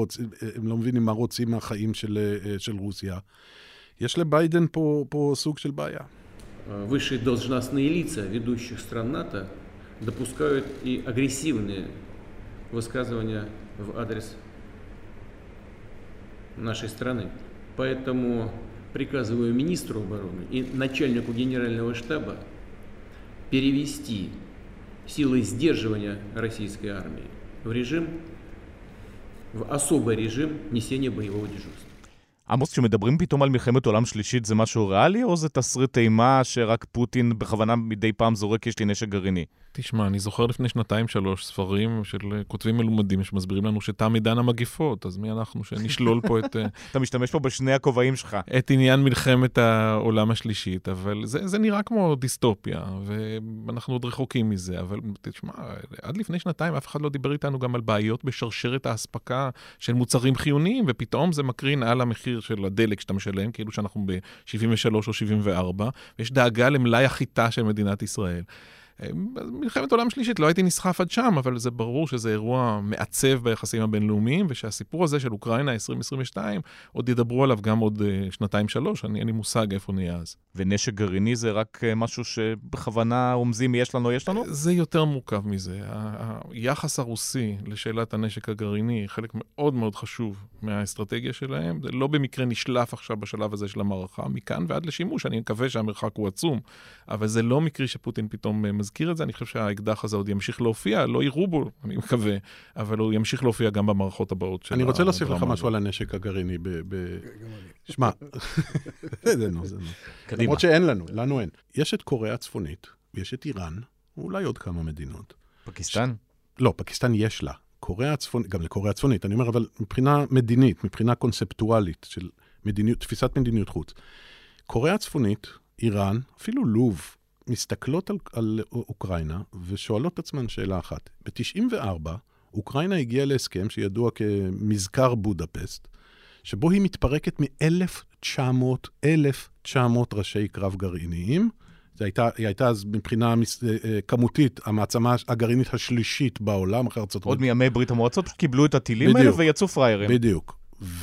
מה רוצים מהחיים של רוסיה. יש לביידן פה סוג של בעיה. Высшие должностные лица ведущих стран НАТО допускают и агрессивные высказывания в адрес нашей страны. Поэтому приказываю министру обороны и начальнику генерального штаба перевести силы сдерживания российской армии в особый режим несения боевого дежурства. עמוס, כשמדברים פתאום על מלחמת עולם שלישית, זה משהו ריאלי, או זה תסריט אימה שרק פוטין בכוונה מדי פעם זורק יש לי נשק גרעיני? תשמע, אני זוכר לפני 2-3 ספרים של כותבים מלומדים שמסבירים לנו שתם עידן המגיפות, אז מי אנחנו שנשלול פה את... אתה משתמש פה בשני הכובעים שלך. את עניין מלחמת העולם השלישית, אבל זה נראה כמו דיסטופיה, ואנחנו עוד רחוקים מזה, אבל תשמע, עד לפני 2 אף אחד לא דיבר איתנו גם על בעיות בשרשרת ההספקה של מוצרים חיוניים, ופתאום זה מקרין על המחיר של הדלק שאתה משלם, כאילו שאנחנו ב-73 או 74, ויש דאגה למלאי החיטה של מדינת ישראל. מלחמת עולם שלישית, לא הייתי נסחף עד שם, אבל זה ברור שזה אירוע מעצב ביחסים הבינלאומיים, ושהסיפור הזה של אוקראינה 2022, עוד ידברו עליו גם עוד 2-3, אין לי מושג איפה נהיה אז. ונשק גרעיני זה רק משהו שבכוונה רומזים יש לנו? זה יותר מורכב מזה. היחס הרוסי לשאלת הנשק הגרעיני, חלק מאוד מאוד חשוב מהאסטרטגיה שלהם, זה לא במקרה נשלף עכשיו בשלב הזה של המערכה, מכאן ועד לשימוש, אני מקווה שהמרחק הוא עצום, אבל זה לא מקרי שפוטין פתאום מזכיר את זה, אני חושב שהאקדח הזה עוד ימשיך להופיע, לא יראו בו, אני מקווה, אבל הוא ימשיך להופיע גם במערכות הבאות. אני רוצה להוסיף לך משהו על הנשק הגרעיני. שמע, זה נו. למרות שאין לנו אין. יש את קוריאה הצפונית, ויש את איראן, ואולי עוד כמה מדינות. פקיסטן? לא, פקיסטן יש לה. קוריאה הצפונית, גם לקוריאה הצפונית, אני אומר, אבל מבחינה מדינית, מבחינה קונספטואלית של תפיסת מדיניות חוץ. קוריאה הצפונית, איראן, אפילו לוב, מסתכלות על אוקראינה ושואלות עצמן שאלה אחת. ב-94, אוקראינה הגיעה להסכם שידוע כמזכר בודפסט, שבו היא מתפרקת מ-1,900 ראשי קרב גרעיניים, היא הייתה אז מבחינה כמותית, המעצמה הגרעינית השלישית בעולם, אחרי ארצות עוד מימי ברית המועצות קיבלו את הטילים האלה ויצאו פריירים. בדיוק.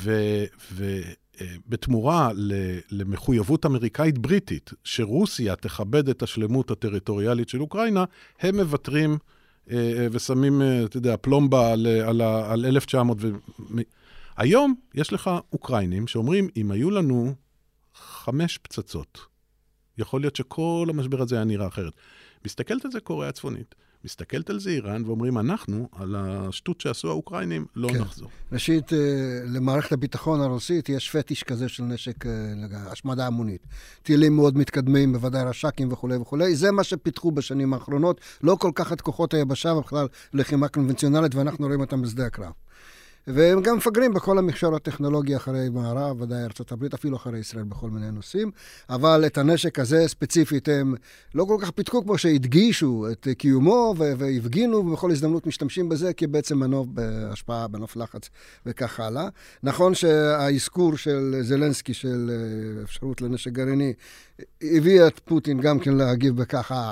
ובתמורה למחויבות אמריקאית בריטית, שרוסיה תכבד את השלמות הטריטוריאלית של אוקראינה, הם מבטרים ושמים, אתה יודע, פלומבה על 1900. היום יש לך אוקראינים שאומרים, אם היו לנו 5 פצצות, יכול להיות שכל המשבר הזה היה נראה אחרת. מסתכלת על זה קוריאה הצפונית, מסתכלת על זה איראן, ואומרים, אנחנו, על השטות שעשו האוקראינים, לא נחזור. ראשית, למערכת הביטחון הרוסית יש פטיש כזה של נשק השמדה המונית. טילים מאוד מתקדמים, בוודאי רש"קים וכו' וכו'. זה מה שפיתחו בשנים האחרונות, לא כל כך את כוחות היבשה, בכלל לחימה קונבנציונלית, ואנחנו רואים אותם בשדה הקרב. והם גם מפגרים בכל המכשור הטכנולוגי אחרי מערב, ודאי ארצות הברית, אפילו אחרי ישראל בכל מיני נושאים, אבל את הנשק הזה ספציפית הם לא כל כך פיתחו כמו שהדגישו את קיומו והפגינו, ובכל הזדמנות משתמשים בזה כבעצם מנוף בהשפעה, מנוף לחץ וכך הלאה. נכון שהאזכור של זלנסקי של אפשרות לנשק גרעיני הביא את פוטין גם כן להגיב בככה,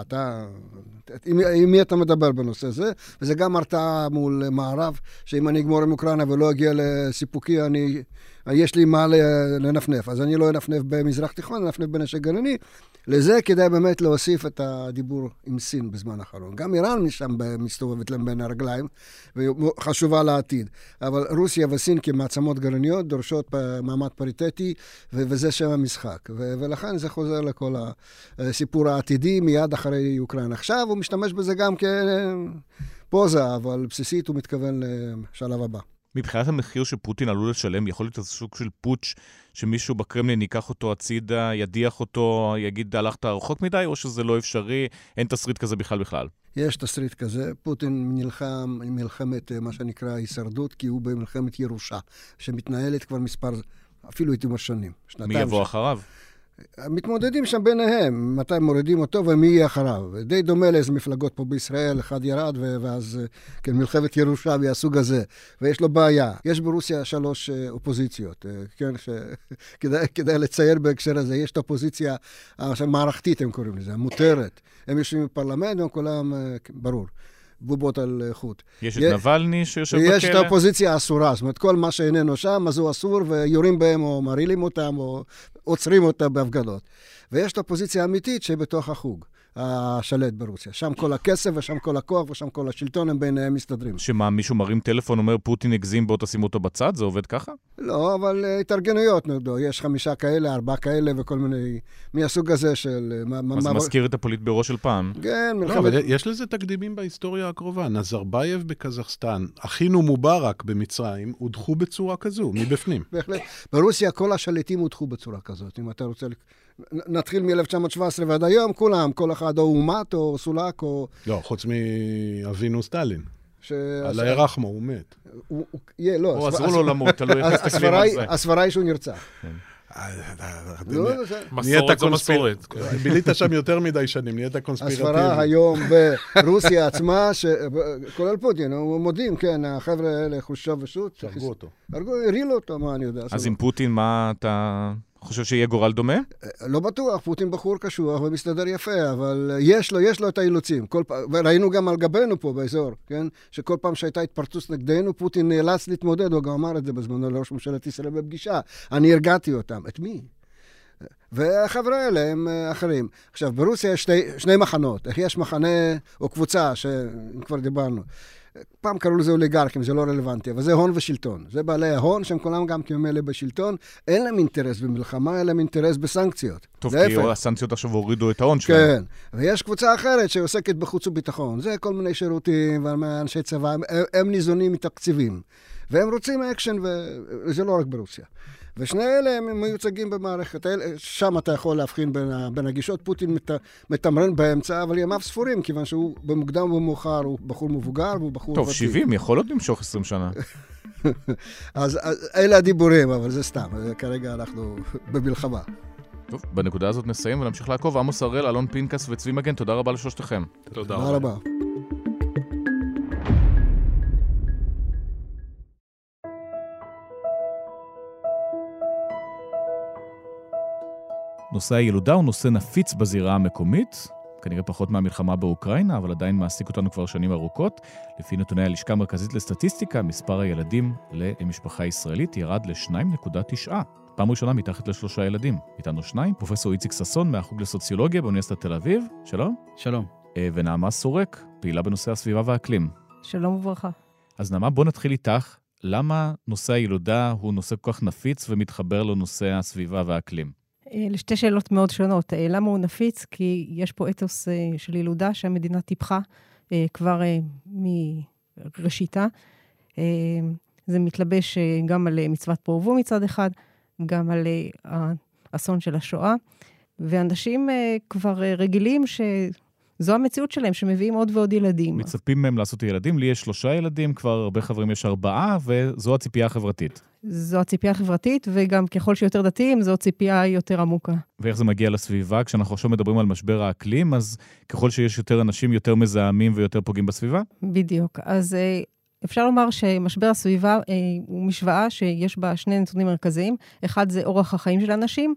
עם מי אתה מדבר בנושא הזה, וזה גם הרתעה מול מערב, שאם אני אגמור עם אוקראינה ולא אגיע לסיפוקי, יש לי מה לנפנף, אז אני לא אנפנף במזרח תיכון, אנפנף בנשק גרעיני. לזה כדאי באמת להוסיף את הדיבור עם סין בזמן האחרון. גם איראן משם מסתובבת להם בין הרגליים, וחשובה לעתיד. אבל רוסיה וסין כמעצמות גרעיניות דורשות מעמד פריטטי, וזה שם המשחק. ולכן זה חוזר לכל הסיפור העתידי מיד אחרי אוקראינה. עכשיו הוא משתמש בזה גם כפוזה, אבל בסיסית הוא מתכוון לשלב הבא. מבחינת המחיר שפוטין עלול לשלם, יכול להיות סוג של פוטש שמישהו בקרמלין ייקח אותו הצידה, ידיח אותו, יגיד הלכת רחוק מדי, או שזה לא אפשרי, אין תסריט כזה בכלל? יש תסריט כזה. פוטין נלחם מלחמת מה שנקרא הישרדות, כי הוא במלחמת ירושה, שמתנהלת כבר מספר, אפילו הייתי אומר שנים. מי יבוא אחריו? מתמודדים שם ביניהם, מתי מורידים אותו ומי יהיה אחריו. די דומה לאיזה מפלגות פה בישראל, אחד ירד ואז כן, מלחמת ירושה מהסוג הזה. ויש לו בעיה. יש ברוסיה 3 אופוזיציות, כן, כדאי לצייר בהקשר הזה. יש את האופוזיציה המערכתית, הם קוראים לזה, המותרת. הם יושבים בפרלמנט, הם כולם, ברור. בובות על חוט. יש את נבלני שיושב בכלא? יש את האופוזיציה האסורה, זאת אומרת, כל מה שאיננו שם, אז הוא אסור, ויורים בהם, או מרעילים אותם, או עוצרים אותם בהפגנות. ויש את האופוזיציה האמיתית שבתוך החוג, השלט ברוסיה. שם כל הכסף, ושם כל הכוח, ושם כל השלטון, הם ביניהם מסתדרים. שמה, מישהו מרים טלפון, אומר פוטין הגזים, בוא תשימו אותו בצד? זה עובד ככה? לא, אבל התארגנויות נגדו. יש 5 כאלה, 4 כאלה, וכל מיני, מהסוג הזה של... אז מזכיר את הפוליטביורו של פעם. כן, לא, אבל יש לזה תקדימים בהיסטוריה הקרובה. נזרבייב בקזחסטן, אחינו מובארק במצרים, הודחו בצורה כזו, מבפנים. בהחלט. ברוסיה כל השליטים הודחו בצורה כזאת. אם אתה רוצה... נתחיל מ-1917 ועד היום, כולם, כל אחד או אומת או סולק או... לא, חוץ מאבינו סטלין. על הירחמו, הוא מת. לא, או עזרו לו למות, תלוי איך תסתכלים על זה. הסברה היא שהוא נרצח. מסורת זו מסורת. בילית שם יותר מדי שנים, נהיית קונספירטיבי. הסברה היום ברוסיה עצמה, כולל פוטין, הוא מודים, כן, החבר'ה האלה, חושב ושות. הרגו אותו. הרילו אותו, מה אני יודע. אז עם פוטין, מה אתה... חושב שיהיה גורל דומה? לא בטוח, פוטין בחור קשוח ומסתדר יפה, אבל יש לו את האילוצים. וראינו גם על גבנו פה באזור, כן? שכל פעם שהייתה התפרצות נגדנו, פוטין נאלץ להתמודד, הוא גם אמר את זה בזמנו לראש ממשלת ישראל בפגישה. אני הרגעתי אותם. את מי? והחבר'ה האלה הם אחרים. עכשיו, ברוסיה יש שני מחנות. יש מחנה או קבוצה, שכבר דיברנו. פעם קראו לזה אוליגרכים, זה לא רלוונטי, אבל זה הון ושלטון. זה בעלי ההון, שהם כולם גם כממלא בשלטון, אין להם אינטרס במלחמה, אין להם אינטרס בסנקציות. טוב, כי הסנקציות עכשיו הורידו את ההון שלהם. כן, ויש קבוצה אחרת שעוסקת בחוץ וביטחון. זה כל מיני שירותים ואנשי צבא, הם ניזונים מתקציבים. והם רוצים אקשן, וזה לא רק ברוסיה. ושני אלה הם מיוצגים במערכת. שם אתה יכול להבחין בין הגישות. פוטין מתמרן באמצע, אבל ימיו ספורים, כיוון שהוא במוקדם ובמאוחר, הוא בחור מבוגר והוא בחור ותיק. טוב, 70, יכול עוד למשוך 20 שנה. אז אלה הדיבורים, אבל זה סתם. כרגע אנחנו במלחמה. טוב, בנקודה הזאת נסיים ונמשיך לעקוב. עמוס הראל, אלון פינקס וצבי מגן, תודה רבה לשלושתכם. תודה רבה. נושא הילודה הוא נושא נפיץ בזירה המקומית, כנראה פחות מהמלחמה באוקראינה, אבל עדיין מעסיק אותנו כבר שנים ארוכות. לפי נתוני הלשכה המרכזית לסטטיסטיקה, מספר הילדים למשפחה ישראלית ירד ל-2.9. פעם ראשונה מתחת ל3 ילדים. איתנו 2, פרופסור איציק ששון מהחוג לסוציולוגיה באוניברסיטת תל אביב. שלום. שלום. ונעמה סורק, פעילה בנושא הסביבה והאקלים. שלום וברכה. אז נעמה, בוא נתחיל איתך. למה נושא הילודה הוא נושא כל כך נפיץ ומתחבר לנושא הסביבה והאקלים? לשתי שאלות מאוד שונות. למה הוא נפיץ? כי יש פה אתוס של ילודה שהמדינה טיפחה כבר מראשיתה. זה מתלבש גם על מצוות פרובו מצד אחד, גם על האסון של השואה, ואנשים כבר רגילים שזו המציאות שלהם, שמביאים עוד ועוד ילדים. מצפים מהם לעשות ילדים, לי יש 3 ילדים, כבר הרבה חברים יש 4, וזו הציפייה החברתית. זו הציפייה החברתית, וגם ככל שיותר דתיים, זו ציפייה יותר עמוקה. ואיך זה מגיע לסביבה? כשאנחנו עכשיו מדברים על משבר האקלים, אז ככל שיש יותר אנשים, יותר מזהמים ויותר פוגעים בסביבה? בדיוק. אז אפשר לומר שמשבר הסביבה הוא משוואה שיש בה 2 נתונים מרכזיים. אחד זה אורח החיים של אנשים,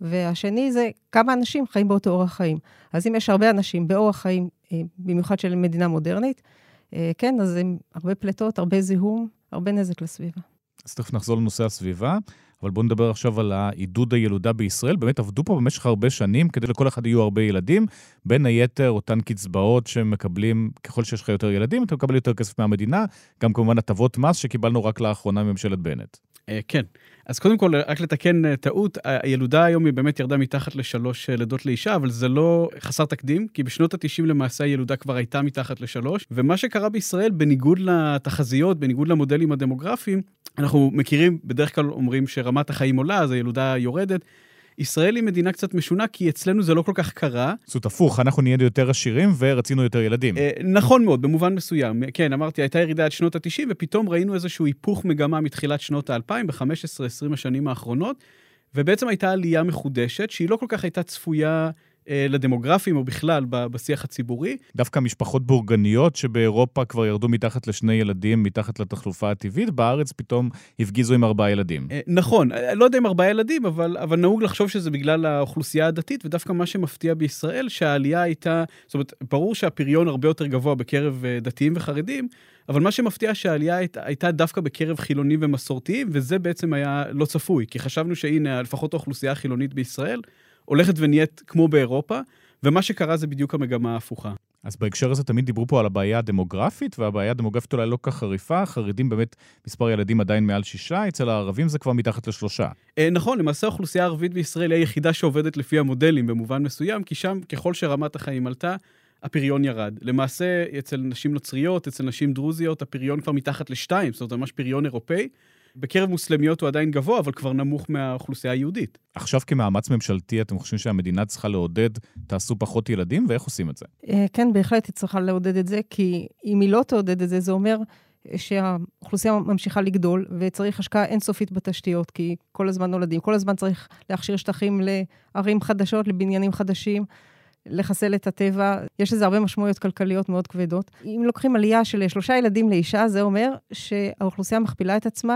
והשני זה כמה אנשים חיים באותו אורח חיים. אז אם יש הרבה אנשים באורח חיים, במיוחד של מדינה מודרנית, כן, אז הרבה פלטות, הרבה זיהום, הרבה נזק לסביבה. אז תכף נחזור לנושא הסביבה, אבל בואו נדבר עכשיו על העידוד הילודה בישראל. באמת עבדו פה במשך הרבה שנים, כדי לכל אחד יהיו הרבה ילדים. בין היתר, אותן קצבאות שמקבלים, ככל שיש לך יותר ילדים, אתה מקבל יותר כסף מהמדינה, גם כמובן הטבות מס שקיבלנו רק לאחרונה מממשלת בנט. כן. אז קודם כל, רק לתקן טעות, הילודה היום היא באמת ירדה מתחת ל3 לידות לאישה, אבל זה לא חסר תקדים, כי בשנות ה-90 למעשה הילודה כבר הייתה מתחת ל3, ומה שקרה בישראל, בניגוד לתחזיות, בניגוד למודלים הדמוגרפיים, אנחנו מכירים, בדרך כלל אומרים שרמת החיים עולה, אז הילודה יורדת. ישראל היא מדינה קצת משונה, כי אצלנו זה לא כל כך קרה. זאת הפוך, אנחנו נהיינו יותר עשירים ורצינו יותר ילדים. נכון מאוד, במובן מסוים. כן, אמרתי, הייתה ירידה עד שנות ה-90, ופתאום ראינו איזשהו היפוך מגמה מתחילת שנות ה-2000, ב-15-20 השנים האחרונות, ובעצם הייתה עלייה מחודשת, שהיא לא כל כך הייתה צפויה לדמוגרפים או בכלל בשיח הציבורי. דווקא משפחות בורגניות שבאירופה כבר ירדו מתחת ל2 ילדים, מתחת לתחלופה הטבעית, בארץ פתאום הפגיזו עם 4 ילדים. נכון, לא יודע עם 4 ילדים, אבל נהוג לחשוב שזה בגלל האוכלוסייה הדתית, ודווקא מה שמפתיע בישראל, שהעלייה הייתה, זאת אומרת, ברור שהפריון הרבה יותר גבוה בקרב דתיים וחרדים, אבל מה שמפתיע שהעלייה הייתה דווקא בקרב חילונים ומסורתיים, וזה בעצם היה לא צפוי, כי חשבנו שהנה, לפחות האוכלוסייה החילונית בישראל, הולכת ונהיית כמו באירופה, ומה שקרה זה בדיוק המגמה ההפוכה. אז בהקשר הזה תמיד דיברו פה על הבעיה הדמוגרפית, והבעיה הדמוגרפית אולי לא כך חריפה, חרדים באמת מספר ילדים עדיין מעל 6, אצל הערבים זה כבר מתחת ל3. נכון, למעשה האוכלוסייה הערבית בישראל היא היחידה שעובדת לפי המודלים במובן מסוים, כי שם ככל שרמת החיים עלתה, הפריון ירד. למעשה אצל נשים נוצריות, אצל נשים דרוזיות, הפריון כבר מתחת ל2, זאת אומרת ממש פריון אירופאי, בקרב מוסלמיות הוא עדיין גבוה, אבל כבר נמוך מהאוכלוסייה היהודית. עכשיו כמאמץ ממשלתי, אתם חושבים שהמדינה צריכה לעודד, תעשו פחות ילדים, ואיך עושים את זה? כן, בהחלט היא צריכה לעודד את זה, כי אם היא לא תעודד את זה, זה אומר שהאוכלוסייה ממשיכה לגדול, וצריך השקעה אינסופית בתשתיות, כי כל הזמן נולדים, כל הזמן צריך להכשיר שטחים לערים חדשות, לבניינים חדשים, לחסל את הטבע. יש לזה הרבה משמעויות כלכליות מאוד כבדות. אם לוקחים עלייה של 3 ילדים לאישה, זה אומר שהאוכלוסייה מכפילה את עצמה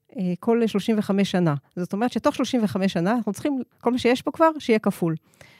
כל 35 שנה. זאת אומרת שתוך 35 שנה אנחנו צריכים, כל מה שיש פה כבר, שיהיה כפול.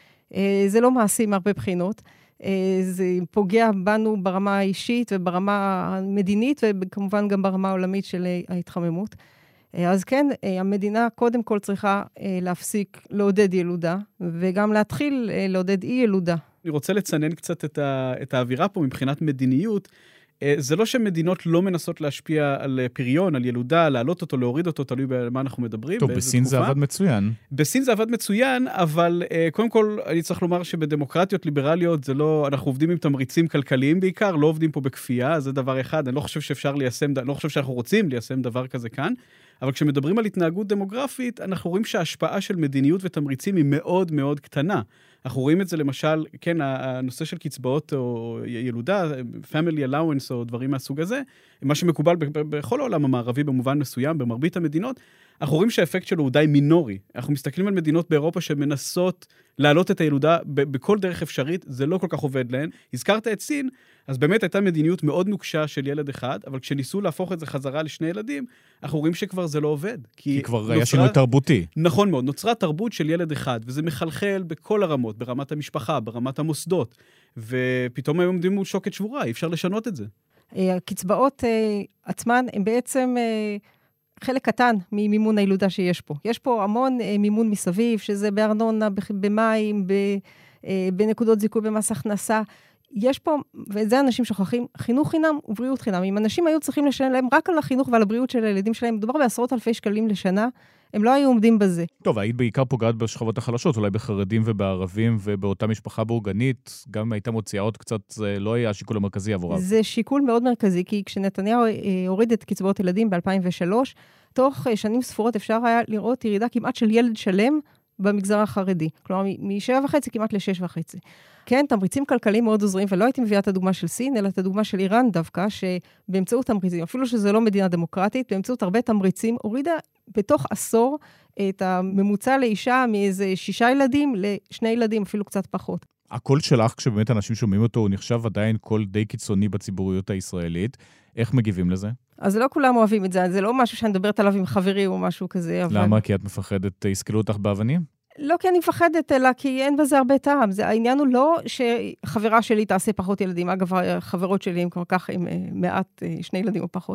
זה לא מעשי מהרבה בחינות. זה פוגע בנו ברמה האישית וברמה המדינית, וכמובן גם ברמה העולמית של ההתחממות. אז כן, המדינה קודם כל צריכה להפסיק לעודד ילודה, וגם להתחיל לעודד אי ילודה. אני רוצה לצנן קצת את האווירה פה מבחינת מדיניות. זה לא שמדינות לא מנסות להשפיע על פריון, על ילודה, להעלות אותו, להוריד אותו, תלוי במה אנחנו מדברים. טוב, בסין זה עבד מצוין. בסין זה עבד מצוין, אבל קודם כל אני צריך לומר שבדמוקרטיות ליברליות זה לא, אנחנו עובדים עם תמריצים כלכליים בעיקר, לא עובדים פה בכפייה, זה דבר אחד. אני לא חושב שאפשר ליישם, לא חושב שאנחנו רוצים ליישם דבר כזה כאן, אבל כשמדברים על התנהגות דמוגרפית, אנחנו רואים שההשפעה של מדיניות ותמריצים היא מאוד מאוד קטנה. אנחנו רואים את זה למשל, כן, הנושא של קצבאות או ילודה, family allowance או דברים מהסוג הזה, מה שמקובל בכל העולם המערבי במובן מסוים, במרבית המדינות, אנחנו רואים שהאפקט שלו הוא די מינורי. אנחנו מסתכלים על מדינות באירופה שמנסות להעלות את הילודה בכל דרך אפשרית, זה לא כל כך עובד להן. הזכרת את סין, אז באמת הייתה מדיניות מאוד נוקשה של ילד אחד, אבל כשניסו להפוך את זה חזרה לשני ילדים, אנחנו רואים שכבר זה לא עובד. כי כבר היה שינוי תרבותי. נכון מאוד, נוצרה תרבות של ילד אחד, וזה מחלחל בכל הרמות, ברמת המשפחה, ברמת המוסדות, ופתאום היום עומדים מול שוקת שבורה, אי אפשר לשנות את זה. הקצבאות עצמן הן בעצם חלק קטן ממימון הילודה שיש פה. יש פה המון מימון מסביב, שזה בארנונה, במים, בנקודות זיכוי במס הכנסה. יש פה, ואת זה אנשים שוכחים, חינוך חינם ובריאות חינם. אם אנשים היו צריכים לשלם להם רק על החינוך ועל הבריאות של הילדים שלהם, מדובר בעשרות אלפי שקלים לשנה, הם לא היו עומדים בזה. טוב, היית בעיקר פוגעת בשכבות החלשות, אולי בחרדים ובערבים ובאותה משפחה בורגנית, גם אם הייתה מוציאה עוד קצת, זה לא היה השיקול המרכזי עבורם. זה שיקול מאוד מרכזי, כי כשנתניהו הוריד את קצבאות ילדים ב-2003, תוך שנים ספורות אפשר היה לראות ירידה כמעט של ילד שלם במגזר החרדי. כלומר, מ-7.5 כמעט ל-6.5. כן, תמריצים כלכליים מאוד עוזרים, ולא הייתי מביאה את הדוגמה של סין, אלא את הדוגמה של איראן דווקא, שבאמצעות תמריצים, אפילו שזה לא מדינה דמוקרטית, באמצעות הרבה תמריצים, הורידה בתוך עשור את הממוצע לאישה מאיזה 6 ילדים ל2 ילדים, אפילו קצת פחות. הקול שלך, כשבאמת אנשים שומעים אותו, הוא נחשב עדיין קול די קיצוני בציבוריות הישראלית. איך מגיבים לזה? אז לא כולם אוהבים את זה, זה לא משהו שאני מדברת עליו עם חברי או משהו כזה. אבל... למה? כי את מפחדת, יסקלו אותך באבנים? לא כי אני מפחדת, אלא כי אין בזה הרבה טעם. העניין הוא לא שחברה שלי תעשה פחות ילדים. אגב, החברות שלי הם כבר כך עם מעט 2 ילדים או פחות.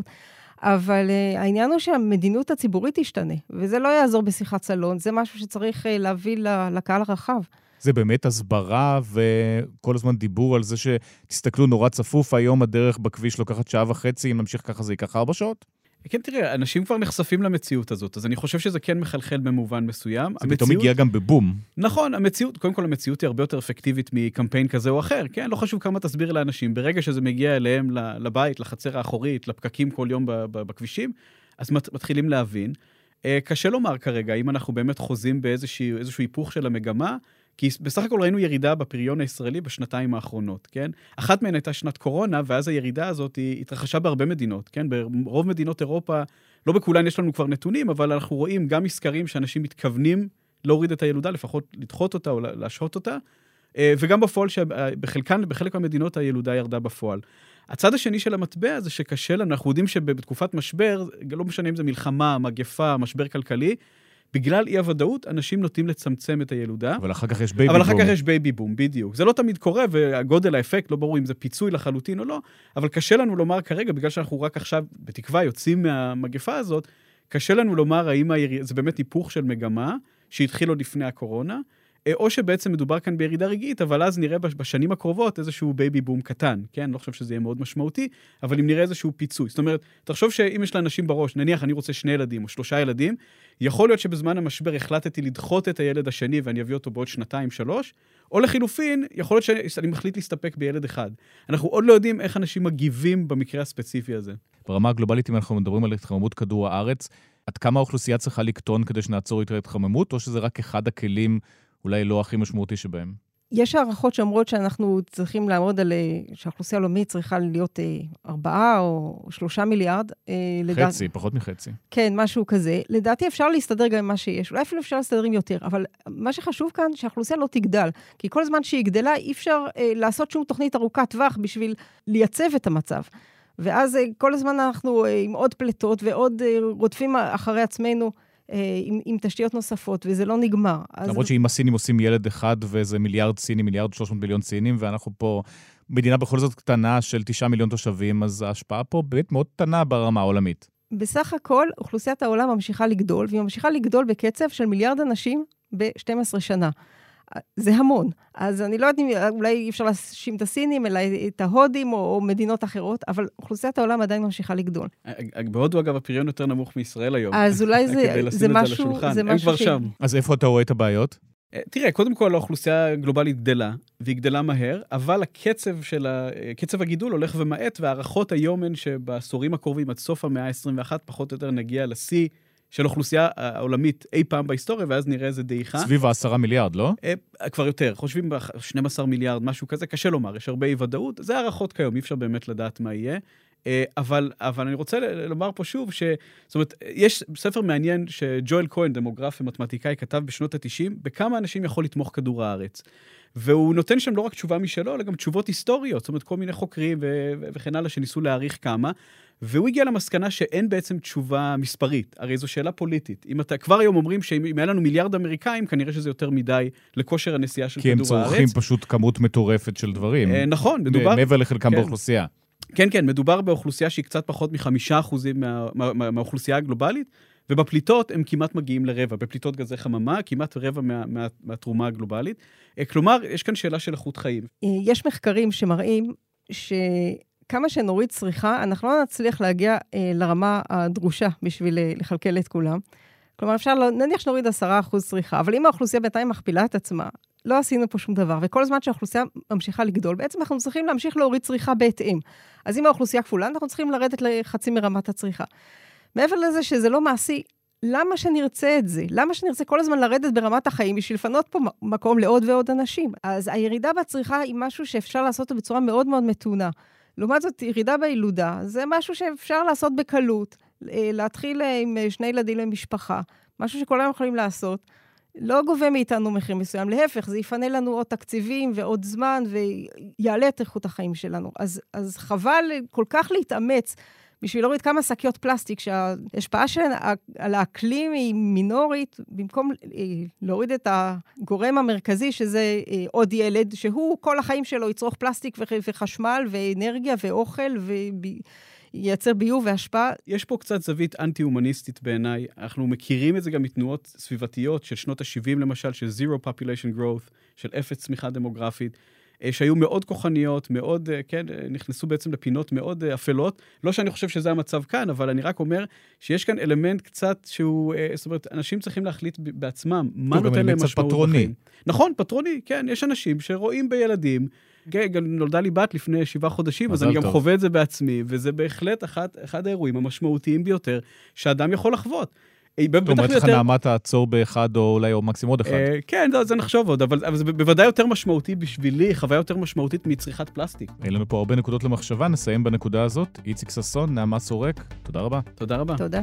אבל העניין הוא שהמדיניות הציבורית תשתנה, וזה לא יעזור בשיחת סלון, זה משהו שצריך להביא לקהל הרחב. זה באמת הסברה וכל הזמן דיבור על זה שתסתכלו נורא צפוף, היום הדרך בכביש לוקחת 1.5 שעות, אם נמשיך ככה זה ייקח 4 שעות? כן, תראה, אנשים כבר נחשפים למציאות הזאת, אז אני חושב שזה כן מחלחל במובן מסוים. זה פתאום הגיע גם בבום. נכון, המציאות, קודם כל המציאות היא הרבה יותר אפקטיבית מקמפיין כזה או אחר, כן? לא חשוב כמה תסביר לאנשים, ברגע שזה מגיע אליהם לבית, לחצר האחורית, לפקקים כל יום בכבישים, אז מתחילים להבין. קשה לומר כרגע, אם אנחנו באמת חוזים באיזשהו היפוך של המגמה, כי בסך הכל ראינו ירידה בפריון הישראלי בשנתיים האחרונות, כן? אחת מהן הייתה שנת קורונה, ואז הירידה הזאת היא התרחשה בהרבה מדינות, כן? ברוב מדינות אירופה, לא בכולן יש לנו כבר נתונים, אבל אנחנו רואים גם מסקרים שאנשים מתכוונים להוריד את הילודה, לפחות לדחות אותה או להשהות אותה, וגם בפועל שבחלק מהמדינות הילודה ירדה בפועל. הצד השני של המטבע זה שקשה לנו, אנחנו יודעים שבתקופת משבר, לא משנה אם זה מלחמה, מגפה, משבר כלכלי, בגלל אי-הוודאות, אנשים נוטים לצמצם את הילודה. אבל אחר כך יש בייבי בום. אבל אחר כך יש בייבי בום, בדיוק. זה לא תמיד קורה, והגודל האפקט, לא ברור אם זה פיצוי לחלוטין או לא, אבל קשה לנו לומר כרגע, בגלל שאנחנו רק עכשיו, בתקווה, יוצאים מהמגפה הזאת, קשה לנו לומר האם זה באמת היפוך של מגמה, שהתחיל עוד לפני הקורונה, או שבעצם מדובר כאן בירידה רגעית, אבל אז נראה בשנים הקרובות איזשהו בייבי בום קטן, כן? לא חושב שזה יהיה מאוד משמעותי, אבל אם נראה איזשהו פיצוי. זאת אומרת, תחשוב שאם יש לאנשים בראש, נניח אני רוצה 2 ילדים או 3 ילדים, יכול להיות שבזמן המשבר החלטתי לדחות את הילד השני ואני אביא אותו בעוד 2-3, או לחילופין, יכול להיות שאני מחליט להסתפק בילד אחד. אנחנו עוד לא יודעים איך אנשים מגיבים במקרה הספציפי הזה. ברמה הגלובלית, אם אנחנו מדברים על התחממות כדור הארץ, עד כמה האוכלוסייה צריכה לקטון כדי שנעצור את ההתחממות, או שזה רק אחד הכלים אולי לא הכי משמעותי שבהם? יש הערכות שאומרות שאנחנו צריכים לעמוד על, שהאוכלוסייה הלאומית צריכה להיות 4 או 3 מיליארד. חצי, פחות מחצי. כן, משהו כזה. לדעתי אפשר להסתדר גם עם מה שיש. אולי אפילו אפשר להסתדר עם יותר, אבל מה שחשוב כאן, שהאוכלוסייה לא תגדל. כי כל זמן שהיא גדלה, אי אפשר לעשות שום תוכנית ארוכת טווח בשביל לייצב את המצב. ואז כל הזמן אנחנו עם עוד פלטות ועוד רודפים אחרי עצמנו, עם תשתיות נוספות, וזה לא נגמר. למרות שאם הסינים עושים ילד אחד, וזה מיליארד סינים, 1.3 מיליארד סינים, ואנחנו פה מדינה בכל זאת קטנה של 9 מיליון תושבים, אז ההשפעה פה באמת מאוד קטנה ברמה העולמית. בסך הכל, אוכלוסיית העולם ממשיכה לגדול, והיא ממשיכה לגדול בקצב של 1 מיליארד אנשים ב-12 שנה. זה המון. אז אני לא יודעת אם אולי אפשר להאשים את הסינים, אלא את ההודים או מדינות אחרות, אבל אוכלוסיית העולם עדיין ממשיכה לגדול. בהודו, אגב, הפריון יותר נמוך מישראל היום. אז אולי זה משהו... הם כבר שם. אז איפה אתה רואה את הבעיות? תראה, קודם כל האוכלוסייה הגלובלית גדלה, והיא גדלה מהר, אבל קצב הגידול הולך ומעט, והערכות היום הן שבעשורים הקרובים, עד סוף המאה ה-21, פחות או יותר נגיע לשיא של אוכלוסייה העולמית אי פעם בהיסטוריה, ואז נראה איזה דעיכה. סביב 10 מיליארד, לא? כבר יותר. חושבים ב-12 מיליארד, משהו כזה, קשה לומר, יש הרבה אי ודאות. זה הערכות כיום, אי אפשר באמת לדעת מה יהיה. אבל אני רוצה לומר פה שוב, זאת אומרת, יש ספר מעניין שג'ואל כהן, דמוגרף ומתמטיקאי, כתב בשנות ה-90, בכמה אנשים יכול לתמוך כדור הארץ. והוא נותן שם לא רק תשובה משלו, אלא גם תשובות היסטוריות, זאת אומרת, כל מיני חוקרים וכן הלאה שניסו להעריך כמה, והוא הגיע למסקנה שאין בעצם תשובה מספרית, הרי זו שאלה פוליטית. אם אתה כבר היום אומרים שאם היה לנו מיליארד אמריקאים, כנראה שזה יותר מדי לכושר הנסיעה של כדור הארץ. כי הם צורכים פשוט כמות מטורפת של דברים. נכון, מדובר... מעבר לחלקם באוכלוסייה. כן, מדובר באוכלוסייה שהיא קצת פחות מ5% מהאוכלוסייה הגלובלית, ובפליטות הם כמעט מגיעים לרבע, בפליטות גזי חממה, כמעט רבע מהתרומה הגלובלית. כלומר, יש כאן שאלה של איכות חיים. יש מחקרים שמראים שכמה שנוריד צריכה, אנחנו לא נצליח להגיע לרמה הדרושה בשביל לכלכל את כולם. כלומר, אפשר, נניח שנוריד 10% צריכה, אבל אם האוכלוסייה בינתיים מכפילה את עצמה, לא עשינו פה שום דבר, וכל זמן שהאוכלוסייה ממשיכה לגדול, בעצם אנחנו צריכים להמשיך להוריד צריכה בהתאם. אז אם האוכלוסייה כפולה, אנחנו צריכים לרדת לחצי מרמת הצריכה. מעבר לזה שזה לא מעשי, למה שנרצה את זה? למה שנרצה כל הזמן לרדת ברמת החיים בשביל לפנות פה מקום לעוד ועוד אנשים? אז הירידה בצריכה היא משהו שאפשר לעשות אותו בצורה מאוד מאוד מתונה. לעומת זאת, ירידה בילודה, זה משהו שאפשר לעשות בקלות, להתחיל עם 2 ילדים למשפחה, משהו שכולם יכולים לעשות. לא גובה מאיתנו מחיר מסוים, להפך, זה יפנה לנו עוד תקציבים ועוד זמן, ויעלה את איכות החיים שלנו. אז חבל כל כך להתאמץ, בשביל להוריד כמה שקיות פלסטיק, שההשפעה שלהן על האקלים היא מינורית, במקום להוריד את הגורם המרכזי, שזה עוד ילד, שהוא כל החיים שלו יצרוך פלסטיק וחשמל ואנרגיה ואוכל ייצר ביוב והשפעה. יש פה קצת זווית אנטי-הומניסטית בעיניי. אנחנו מכירים את זה גם מתנועות סביבתיות של שנות ה-70 למשל, של Zero Population Growth, של אפס צמיחה דמוגרפית, שהיו מאוד כוחניות, מאוד, כן, נכנסו בעצם לפינות מאוד אפלות. לא שאני חושב שזה המצב כאן, אבל אני רק אומר שיש כאן אלמנט קצת שהוא, זאת אומרת, אנשים צריכים להחליט בעצמם, מה נותן להם משמעות בחיים. נכון, פטרוני, כן, יש אנשים שרואים בילדים, נולדה לי בת לפני 7 חודשים, אז אני גם חווה את זה בעצמי, וזה בהחלט אחד האירועים המשמעותיים ביותר שאדם יכול לחוות. זאת אומרת לך נעמת העצור באחד או אולי או מקסימום עוד אחד. כן, זה נחשוב עוד, אבל זה בוודאי יותר משמעותי בשבילי, חוויה יותר משמעותית מצריכת פלסטיק. אין לנו פה הרבה נקודות למחשבה, נסיים בנקודה הזאת. איציק ששון, נעמה סורק, תודה רבה. תודה רבה. תודה.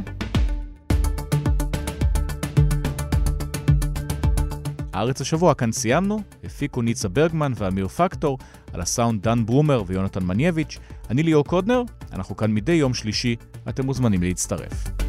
הארץ השבוע כאן סיימנו, הפיקו ניצה ברגמן ואמיר פקטור, על הסאונד דן ברומר ויונתן מנייביץ'. אני ליאור קודנר, אנחנו כאן מדי יום שלישי, אתם מוזמנים להצטרף.